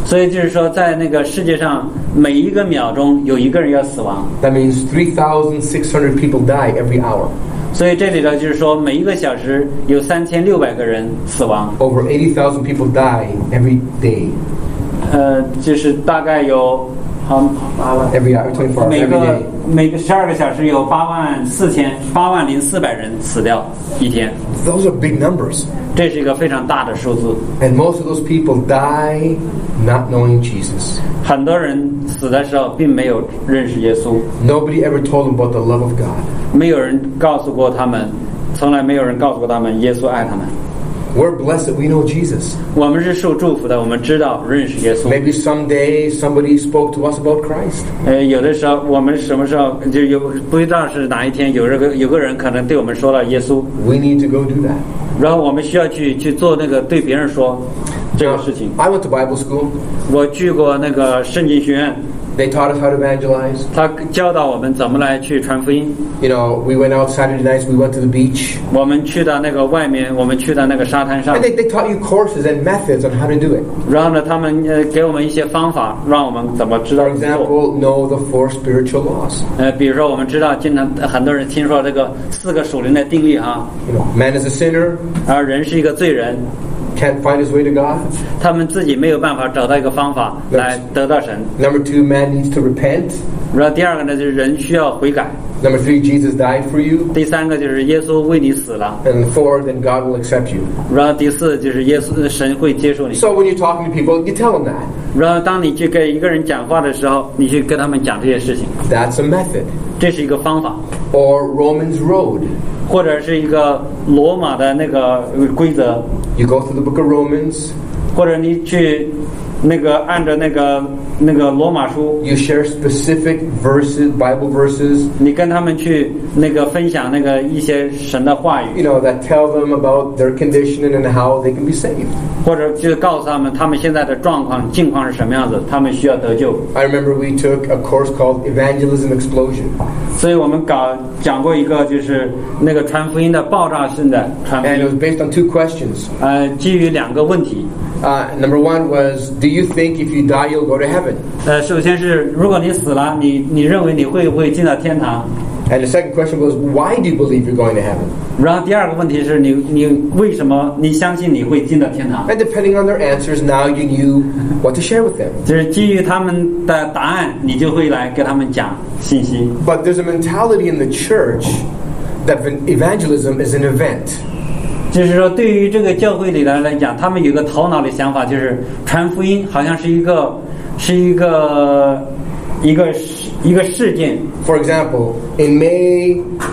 所以就是说，在那个世界上，每一个秒钟有一个人要死亡。 That means 3,600 people die every hour. 所以这里头就是说，每一个小时有3600个人死亡。 Over 80,000 people die every day. 就是大概有 every hour, 24 hours, every day. 每个12个小时有80400人死掉一天。 Those are big numbers. 这是一个非常大的数字。 And most of those people die not knowing Jesus. 很多人死的时候并没有认识耶稣。 Nobody ever told them about the love of God. 没有人告诉过他们，从来没有人告诉过他们耶稣爱他们。 We're blessed that we know Jesus. 我们是受祝福的，我们知道认识耶稣。 Maybe someday somebody spoke to us about Christ. 有的时候我们什么时候就有不知道是哪一天有个人可能对我们说了耶稣。 We need to go do that. 然后我们需要去做那个对别人说这个事情。 I went to Bible school. 我去过那个圣经学院。 They taught us how to evangelize. 他教导我们怎么来去传福音。 You know, we went out Saturday nights. We went to the beach. 我们去到那个外面，我们去到那个沙滩上。 And they taught you courses and methods on how to do it. 然后呢，他们给我们一些方法，让我们怎么知道 For example, know the 4 spiritual laws. 比如说我们知道，经常很多人听说这个4个属灵的定律哈。 You know, man is a sinner. 而人是一个罪人。 Can't find his way to God. 他们自己没有办法找到一个方法来得到神。 Number 2, man needs to repent. 然后第二个呢，就是人需要悔改。 Number 3, Jesus died for you. 第三个就是耶稣为你死了。 And 4, then God will accept you. 然后第4就是神会接受你。 So when you're talking to people, you tell them that. 然后当你去跟一个人讲话的时候，你去跟他们讲这些事情。 That's a method. 这是一个方法。 Or Romans Road. 或者是一个罗马的那个规则。 You go through the book of Romans. 或者你去那个按照那个罗马书。 You share specific verses, Bible verses. 你跟他们去那个分享那个一些神的话语。 You know, that tell them about their condition and how they can be saved. 或者就告诉他们他们现在的境况是什么样子，他们需要得救。 I remember we took a course called Evangelism Explosion. 所以我们讲过一个就是那个传福音的爆炸性的传福音。 And it was based on 2 questions. 基于2个问题。 Number 1 was, do you think if you die you'll go to heaven? 首先是如果你死了，你认为你会不会进到天堂？ And the second question was, why do you believe you're going to heaven? 然后第2个问题是你为什么你相信你会进到天堂？ And depending on their answers, now you knew what to share with them. 就是基于他们的答案，你就会来给他们讲信息。 But there's a mentality in the church that evangelism is an event. 就是说，对于这个教会里来讲，他们有个头脑的想法，就是传福音好像是一个事件。 For example, in May,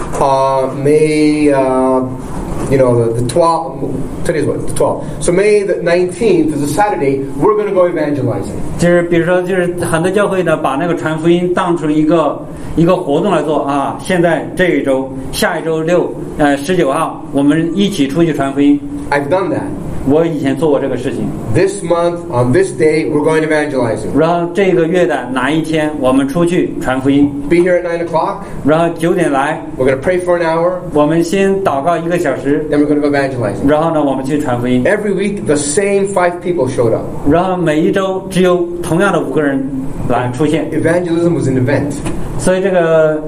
you know, the 12th, today's what? The 12th. So May the 19th is a Saturday, we're going to go evangelizing. 就是比如说，就是很多教会呢，把那个传福音当成一个活动来做啊。现在这一周，下一周6、19号，我们一起出去传福音。 I've done that. 我以前做过这个事情。 This month, on this day, we're going evangelizing. 然后这个月的哪一天，我们出去传福音。 Be here at 9 o'clock. 然后9点来。 We're going to pray for an hour. 我们先祷告1个小时。 Then we're going to go evangelizing. 然后呢，我们去传福音。 Every week, the same 5 people showed up. 然后每一周只有同样的5个人来出现。 Evangelism was an event. 所以这个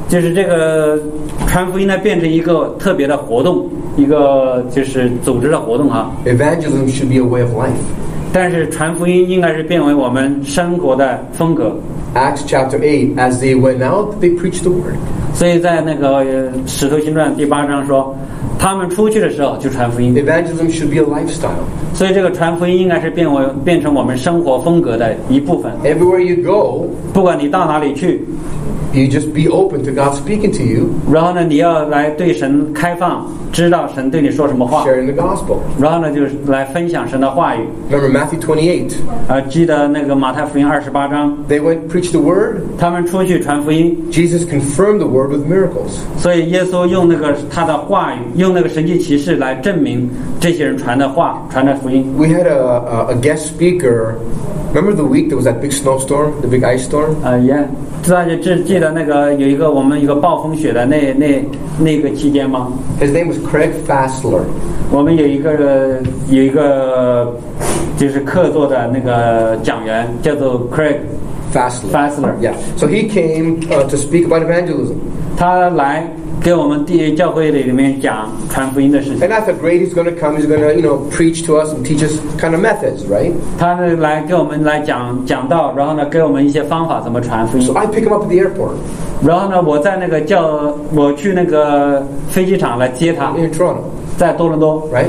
传福音呢，变成一个特别的活动，一个就是组织的活动啊。 Evangelism should be a way of life. 但是传福音应该是变为我们生活的风格。 Acts chapter 8, as they went out, they preached the word. 所以在那个使徒行传第8章说，他们出去的时候就传福音。 Evangelism should be a lifestyle. 所以这个传福音应该是变成我们生活风格的一部分。 Everywhere you go, 不管你到哪里去。 You just be open to God speaking to you. 然后呢，你要来对神开放，知道神对你说什么话。 Sharing the gospel. 然后呢，就是来分享神的话语。 Remember Matthew 28. 记得那个马太福音28章。 They went preach the word. 他们出去传福音。 Jesus confirmed the word with miracles. 所以耶稣用那个他的话语，用那个神迹奇事来证明这些人传的话，传的福音。 We had a guest speaker. Remember the week there was that big snowstorm, the big ice storm? Yeah. 大家记得那个我们有一个暴风雪的那个期间吗？ His name was Craig Fassler. 我们有一个就是客座的那个讲员，叫做 Craig Fassler. Yeah. So he came to speak about evangelism. 他来给我们教会里面讲传福音的事情。 And I thought, great, he's going to come. He's going to, preach to us and teach us kind of methods, right? 他呢来给我们来讲道，然后呢给我们一些方法怎么传福音。 So I pick him up at the airport. 然后呢，我去那个飞机场来接他， In Toronto. 在多伦多。 Right?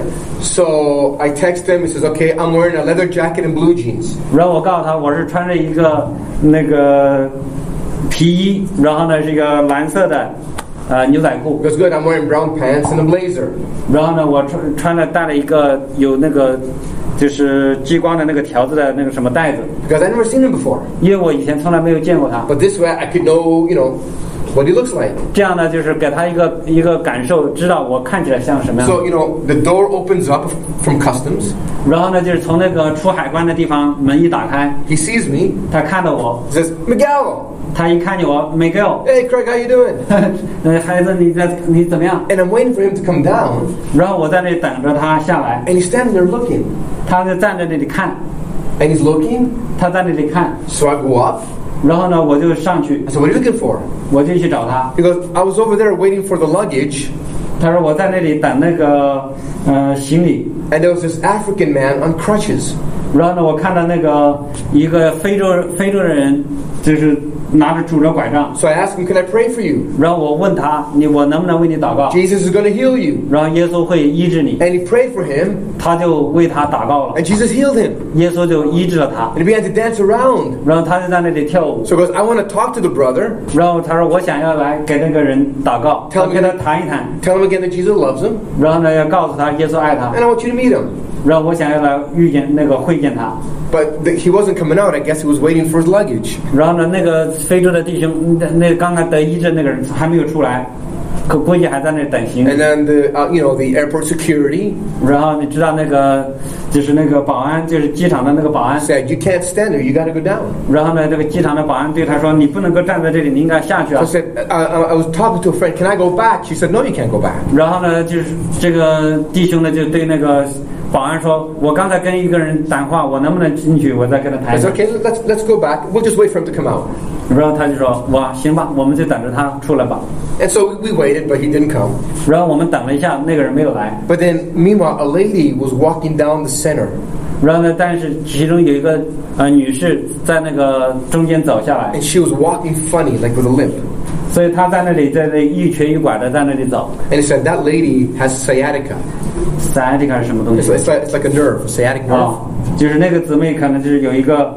So I text him. He says, okay, I'm wearing a leather jacket and blue jeans. 然后我告诉他，我是穿着一个那个皮衣，然后呢是一个蓝色的牛仔裤。 He goes, good, I'm wearing brown pants and a blazer. 然后呢，我带了一个有那个就是激光的那个条子的那个什么袋子。 Because I never seen him before. 因为我以前从来没有见过他。 But this way I could know, what he looks like. 这样呢，就是给他一个感受，知道我看起来像什么样。 So, the door opens up from customs. 然后呢，就是从那个出海关的地方门一打开， He sees me. 他看到我， He says, Miguel. 他一看见我 ，Miguel， Hey, Craig, how you doing? 孩子你怎么样？ And I'm waiting for him to come down. 然后我在那里等着他下来， And he's standing there looking. 他就站在那里看， And he's looking. 他在那里看， So I go up. 然后呢，我就上去， I said, what are you looking for? 我就去找他。 He goes, I was over there waiting for the luggage. 他说我在那里等那个行李。 And there was this African man on crutches. 然后呢，我看到那个一个非洲人，就是拿着拄着拐杖。 So I asked him, can I pray for you? 然后我问他，我能不能为你祷告？ Jesus is going to heal you. 然后耶稣会医治你。 And he prayed for him. 他就为他祷告了。 And Jesus healed him. 耶稣就医治了他。 And he began to dance around. 然后他就在那里跳舞。 So he goes, I want to talk to the brother. 然后他说我想要来给那个人祷告，要跟他谈一谈。 Tell him again that Jesus loves him. 然后呢，要告诉他耶稣爱他。 And I want you to meet him. 然后我想要来会见他。 But he wasn't coming out. I guess he was waiting for his luggage. 然后呢，那个非洲的弟兄，那刚刚得医治那个人还没有出来，估计还在那等行。 And then the airport security 然后你知道那个就是那个保安，就是机场的那个保安 said, you can't stand there. You got to go down. 然后呢，这个机场的保安对他说：“你不能够站在这里，你应该下去啊。” So I said, I was talking to a friend. Can I go back? She said, no, you can't go back. 然后呢，就是这个弟兄呢，就对那个保安说：“我刚才跟一个人谈话，我能不能进去？我再跟他谈。” I said, okay, let's go back. We'll just wait for him to come out. 然后他就说：“哇，行吧，我们就等着他出来吧。” And so we waited, but he didn't come. 然后我们等了一下，那个人没有来。 But then, meanwhile, a lady was walking down the center. 然后呢，但是其中有一个女士在那个中间走下来， And she was walking funny, like with a limp. 所以她在那里一瘸一拐的在那里走。 And he said, that lady has sciatica. sciatica 是什么东西？ It's like a nerve, a sciatic nerve. 就是那个姊妹可能就是有一个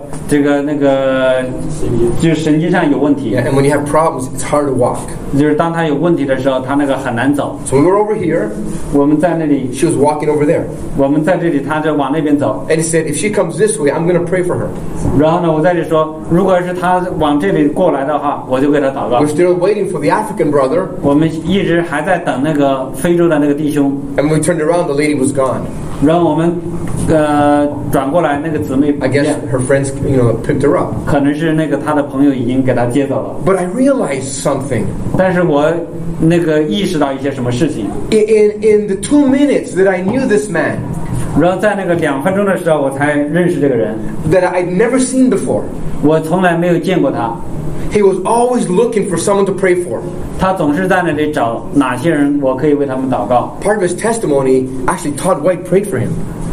就是神经上有问题。 Yeah, and when you have problems, it's hard to walk. 就是当她有问题的时候，她那个很难走。 So we were over here. 我们在那里， She was walking over there. 我们在这里，她就往那边走。 And he said, if she comes this way, I'm going to pray for her. 然后呢，我在这里说，如果是她往这里过来的话，我就为她祷告。 We're still waiting for the African brother. 我们一直还在等那个非洲的那个弟兄。 And when we turned around, the lady was gone. 然后我们转过来，那个姊妹 I guess her friends, picked her up. 可能是那个她的朋友已经给她接走了。 But I realized something. 但是我那个意识到一些什么事情。 In the 2 minutes that I knew this man, 然后在那个2分钟的时候，我才认识这个人。 that I'd never seen before. 我从来没有见过他。 He was always looking for someone to pray for. 他总是在那里找哪些人，我可以为他们祷告。 Part of his testimony, actually, Todd White prayed for him.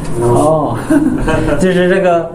就是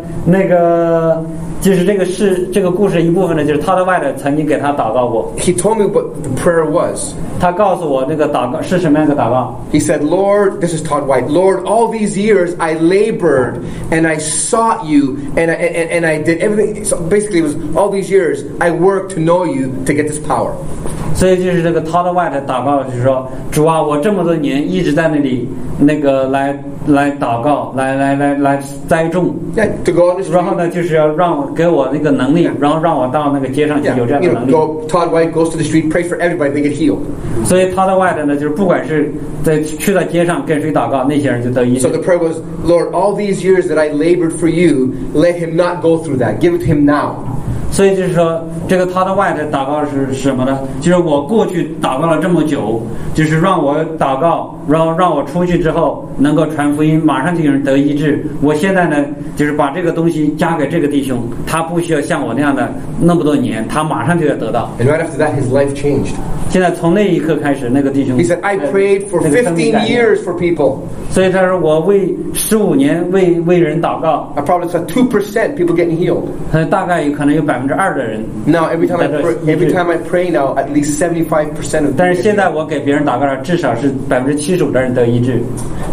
这个故事一部分呢，就是他的外的曾经给他祷告过。 He told me what the prayer was. 他告诉我那个祷告是什么样的祷告。 He said, Lord, this is Todd White, Lord, all these years I labored and I sought you and I did everything. So basically it was all these years I worked to know you to get this power. 所以就是这个 Todd White 的祷告，就是说，主啊，我这么多年一直在那里来祷告，来栽种。 Yeah, to go on the 然后 street. 呢，就是要给我那个能力，然后让我到那个街上去 Yeah, 有这样的能力。 Todd White goes to the street, prays for everybody, they get healed. 所以他的外的呢，就是不管是去到街上跟谁祷告，那些人就得医治 So。the prayer was, Lord, all these years that I labored for you, let him not go through that. Give it to him now. 所以就是说，这个他的外的祷告是什么呢？就是我过去祷告了这么久，就是让我祷告，让我出去之后能够传福音，马上就有人得医治。我现在呢，就是把这个东西加给这个弟兄，他不需要像我那样的那么多年，他马上就要得到。 And right after that, his life changed. 现在从那一刻开始，那个弟兄 He said, I prayed for 15 years for people. 所以他说我为15年为人祷告。 I probably saw 2% people getting healed. 大概可能有2%的人。 Now every time I pray now, at least 75% of. 但是现在我给别人祷告了，至少是75%的人得医治。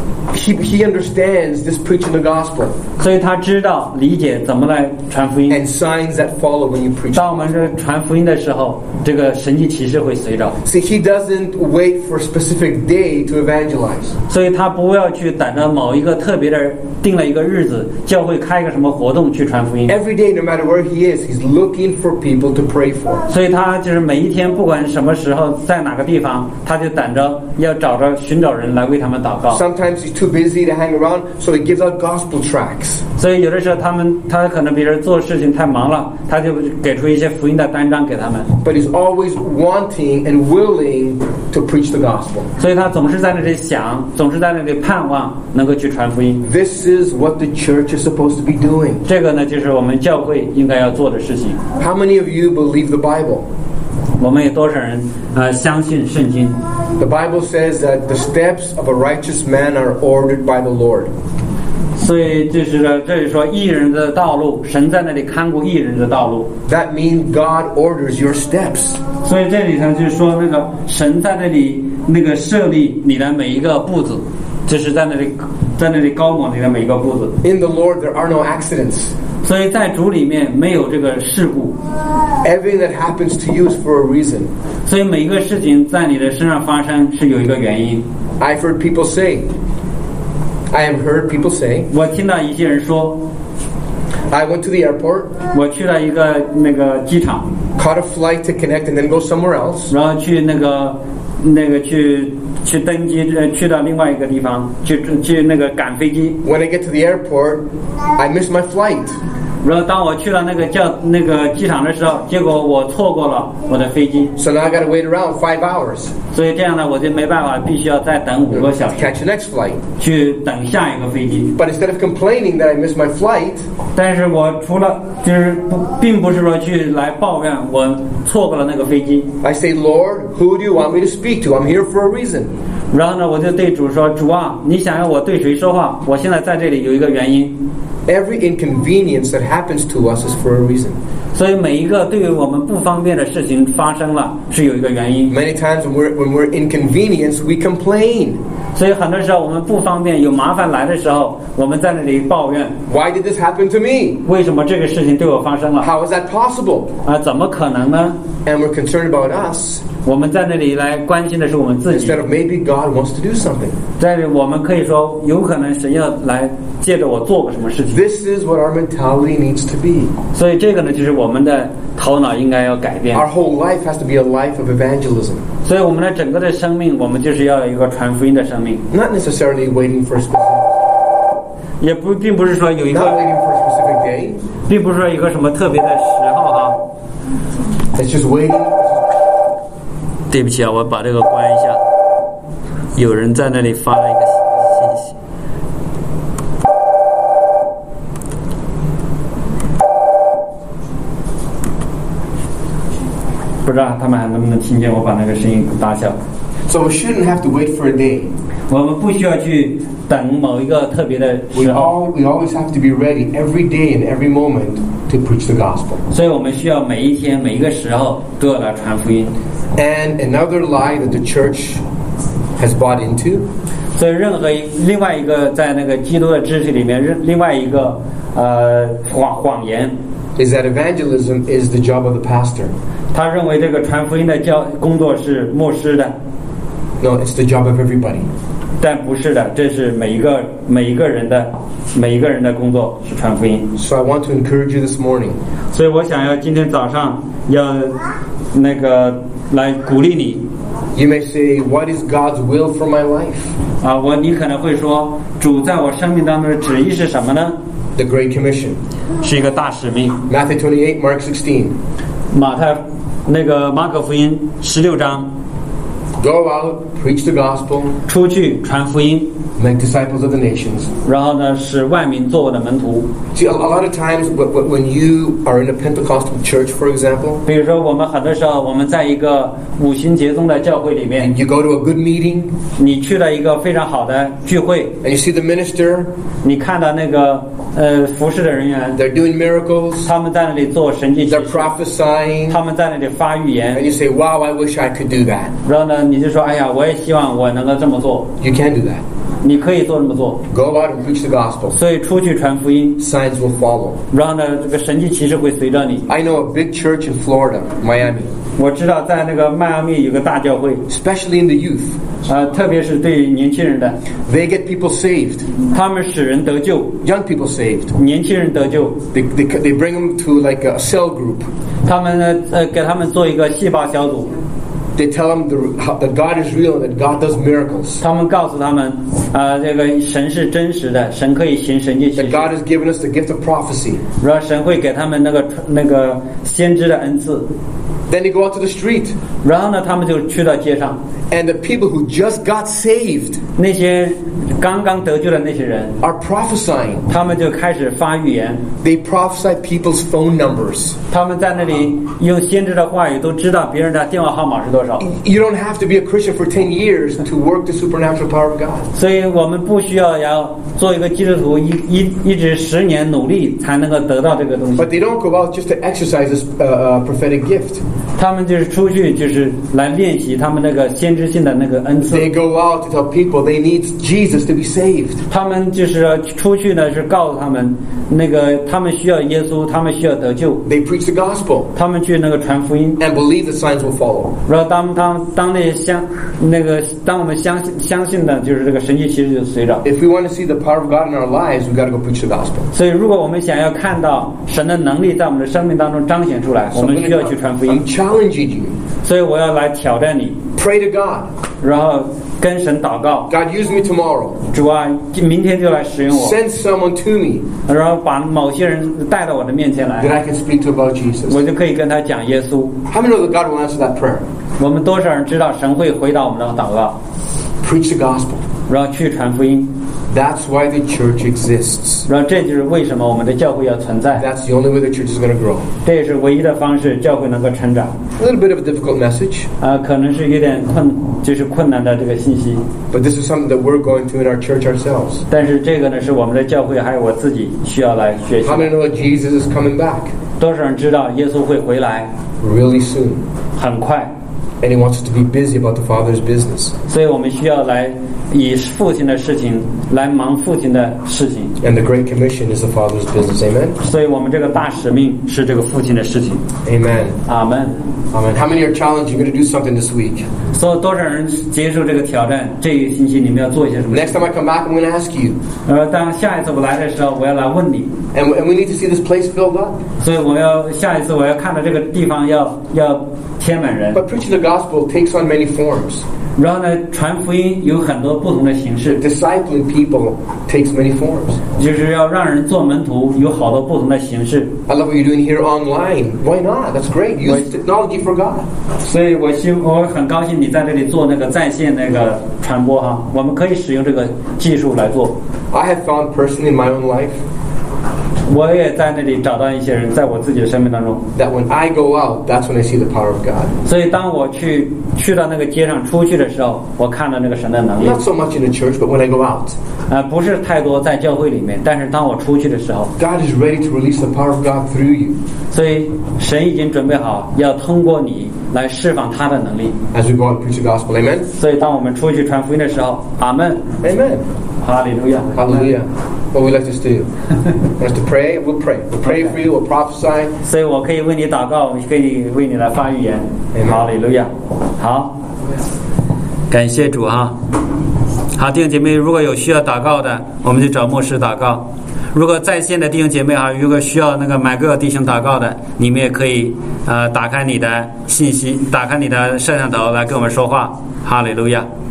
He understands this preaching the gospel. 所以他知道理解怎么来传福音。 And signs that follow when you preach. 当我们这传福音的时候，这个神迹奇事会随着。 See, he doesn't wait for a specific day to evangelize. 所以他不要去等着某一个特别的定了一个日子，教会开一个什么活动去传福音。 Every day, no matter where he is, he's looking for people to pray for. 所以他就是每一天，不管什么时候，在哪个地方，他就等着要寻找人来为他们祷告。 Sometimes he's too busy to hang around, so he gives out gospel tracts. 所以有的时候他可能别人做事情太忙了，他就给出一些福音的单张给他们。 But he's always wanting and willing to preach the gospel. 所以他总是在那里想，总是在那里盼望能够去传福音。 This is what the church is supposed to be doing. 这个呢，就是我们教会应该要做的事情。 How many of you believe the Bible? 我们有多少人相信圣经 The Bible says that the steps of a righteous man are ordered by the Lord. 所以这是说义人的道路，神在那里看顾义人的道路。 That means God orders your steps. 所以这里头就是说，那个神在那里设立你的每一个步子，就是在那里高抹你的每一个步子。 In the Lord there are no accidents. 所以在主里面没有这个事故。 Everything that happens to you is for a reason. 所以每一个事情在你的身上发生是有一个原因。 I have heard people say. 我听到一些人说 I went to the airport. 我去了一个机场 Caught a flight to connect and then go somewhere else. 然后去去登机去到另外一个地方去赶飞机 When I get to the airport, I miss my flight. 然后当我去了机场的时候，结果我错过了我的飞机 So now I got to wait around 5 hours. 所以这样呢我就没办法，必须要再等5个小时 Catch the next flight. 去等下一个飞机 But instead of complaining that I missed my flight, 但是我除了并不是说去来抱怨我错过了那个飞机 I say, Lord, who do you want me to speak to? I'm here for a reason. 然后呢我就对主说，主啊，你想要我对谁说话？我现在在这里有一个原因。 Every inconvenience that happens to us is for a reason. 所以每一个对于我们不方便的事情发生了，是有一个原因。 Many times when we're inconvenienced, we complain. 所以很多时候我们不方便有麻烦来的时候，我们在那里抱怨。 Why did this happen to me? 为什么这个事情对我发生了？ How is that possible? 怎么可能呢？ And we're concerned about us 我们在那里来关心的是我们自己。 instead of maybe God wants to do something. 在这里我们可以说，有可能神要来借着我做个什么事情。 This is what our mentality needs to be. 所以这个呢，就是我们的头脑应该要改变。 Our whole life has to be a life of evangelism. 所以我们的整个的生命，我们就是要有一个传福音的生命。 Not necessarily waiting for a specific. 并不是说有一个 Not waiting for a specific day. 并不是说一个什么特别的时候哈。 It's just waiting. 对不起啊，我把这个关一下。有人在那里发了一个信息。不知道他们还能不能听见我把那个声音打小。 So we shouldn't have to wait for a day. 我们不需要去等某一个特别的时候。 We always have to be ready every day and every moment to preach the gospel. 所以我们需要每一天每一个时候都要来传福音。 And another lie that the church has bought into. 所以另外一个在那个基督的知识里面，另外一个谎言 is that evangelism is the job of the pastor. 他认为这个传福音的工作是牧师的。 No, it's the job of everybody. 但不是的，这是每一个人的工作是传福音。 So I want to encourage you this morning. 所以我想要今天早上要来鼓励你。 You may say, what is God's will for my life? 你可能会说，主在我生命当中的旨意是什么呢？ The Great Commission. 是一个大使命。 Matthew 28, Mark 16. 马可福音16章， Go out, preach the gospel, 出去传福音， make disciples of the nations. 然后呢，使万民做我的门徒。 See, a lot of times when you are in a Pentecostal church, for example, 比如说，我们很多时候我们在一个五旬节宗的教会里面， you go to a good meeting 你去了一个非常好的聚会， and you see the minister, 你看到那个服侍的人员， they're doing miracles, 他们在那里做神迹奇 they're 事， prophesying, 他们在那里发预 and 言， you say, wow, I wish I could do that. 然后呢，你就说，哎呀，我也希望我能够这么做。 You can't do that. 你可以做这么做， Go out and preach the gospel. 所以出去传福音， Signs will follow. 然后呢，这个神迹奇事会随着你。 I know a big church in Florida, Miami, 我知道在那个迈阿密有个大教会， especially in the youth. 特别是对年轻人的， They get people saved, 他们使人得救， young people saved. 年轻人得救， They bring them to like a cell group. 他们呢给他们做一个细胞小组， They tell them that God is real and that God does miracles. 他们告诉他们，这个神是真实的，神可以行神迹奇 That 事， God has given us the gift of prophecy. 然后神会给他们那个先知的恩赐， Then they go out to the street, 然后呢，他们就去到街上， and the people who just got saved 那些刚刚得救的那些人， are prophesying. 他们就开始发预言， They prophesy people's phone numbers. 他们在那里用先知的话语都知道别人的电话号码是多少， You don't have to be a Christian for 10 years to work the supernatural power of God. 所以我们不需要做一个基督徒一直10年努力才能够得到这个东西。 But they don't go out just to exercise this prophetic gift. 他们就是出去就是来练习他们那个先知性的那个恩赐。 They go out to tell people they need Jesus to be saved. 他们就是出去呢，是告诉他们那个他们需要耶稣，他们需要得救。 They preach the gospel 他们去那个传福音， and believe the signs will follow. 然后当我们相信的，就是这个神迹奇事就随着。 If we want to see the power of God in our lives, we've got to go preach the gospel. 所以，如果我们想要看到神的能力在我们的生命当中彰显出来，我们需要去传福音。 I'm challenging you. 所以我要来挑战你， Pray to God. 然后跟神祷告， God, use me tomorrow. 主啊，明天就来使用我， Send someone to me 然后把某些人带到我的面前 that 来， I can speak to about Jesus. 我就可以跟他讲耶稣。 How many know that God will answer that prayer? 我们多少人知道神会回答我们的祷告， Preach the gospel. 然後去傳福音。 That's why the church exists. 然後這就是為什麼我們的教會要存在， That's the only way the church is going to grow. 這也是唯一的方式，教會能夠成長。 A little bit of a difficult message, 可能是有點困難的這個信息， but this is something that we're going through in our church ourselves. 但是這個呢是我們的教會還有我自己需要來學 How 習。 many know that Jesus is coming back 多少人知道耶穌會回來， really soon? 很快， And he wants us to be busy about the Father's business. 所以我們需要來以父親的事情來忙父親的事情。 And the Great Commission is the Father's business. Amen? 所以我們這個大使命是這個父親的事情。 Amen. 阿門。 Amen. How many are challenged? You're going to do something this week. 所以多少人接受這個挑戰？這個星期你們要做一些什麼？ Next time I come back, I'm going to ask you. 當下一次我來的時候，我要來問你。 And we need to see this place filled up. 所以下一次我要看到這個地方要填滿人。 But preaching the gospel takes on many forms. 然後呢，傳福音有很多不同的形式， Discipling people takes many forms. 就是要讓人做門徒，有好多不同的形式。 I love what you're doing here online. Why not? That's great. Use technology for God. 所以我很高興你在這裡做那個在線那個傳播哈，我們可以使用這個技術來做。 I have found personally in my own life 我也在那裡找到一些人，在我自己的生命當中。 that when I go out, that's when I see the power of God. 所以當我去到那個街上出去的時候，我看到那個神的能力。 Not so much in the church, but when I go out. 不是太多在教會裡面，但是當我出去的時候， God is ready to release the power of God through you 所以神已經準備好要通過你來釋放他的能力。 as we go out and preach the gospel. Amen? 所以當我們出去傳福音的時候，阿門， Amen. 哈利路亞， Hallelujah. What would we like us to do? Want us to pray? We'll pray. We'll pray for you. We'll prophesy. 所以我可以為你禱告，我可以為你來發預言。 Amen. 哈利路亞。好，感謝主哈。好，弟兄姐妹，如果有需要禱告的，我們就找牧師禱告。如果在線的弟兄姐妹哈，如果需要那個每個弟兄禱告的，你們也可以打開你的信息，打開你的攝像頭來跟我們說話。哈利路亞。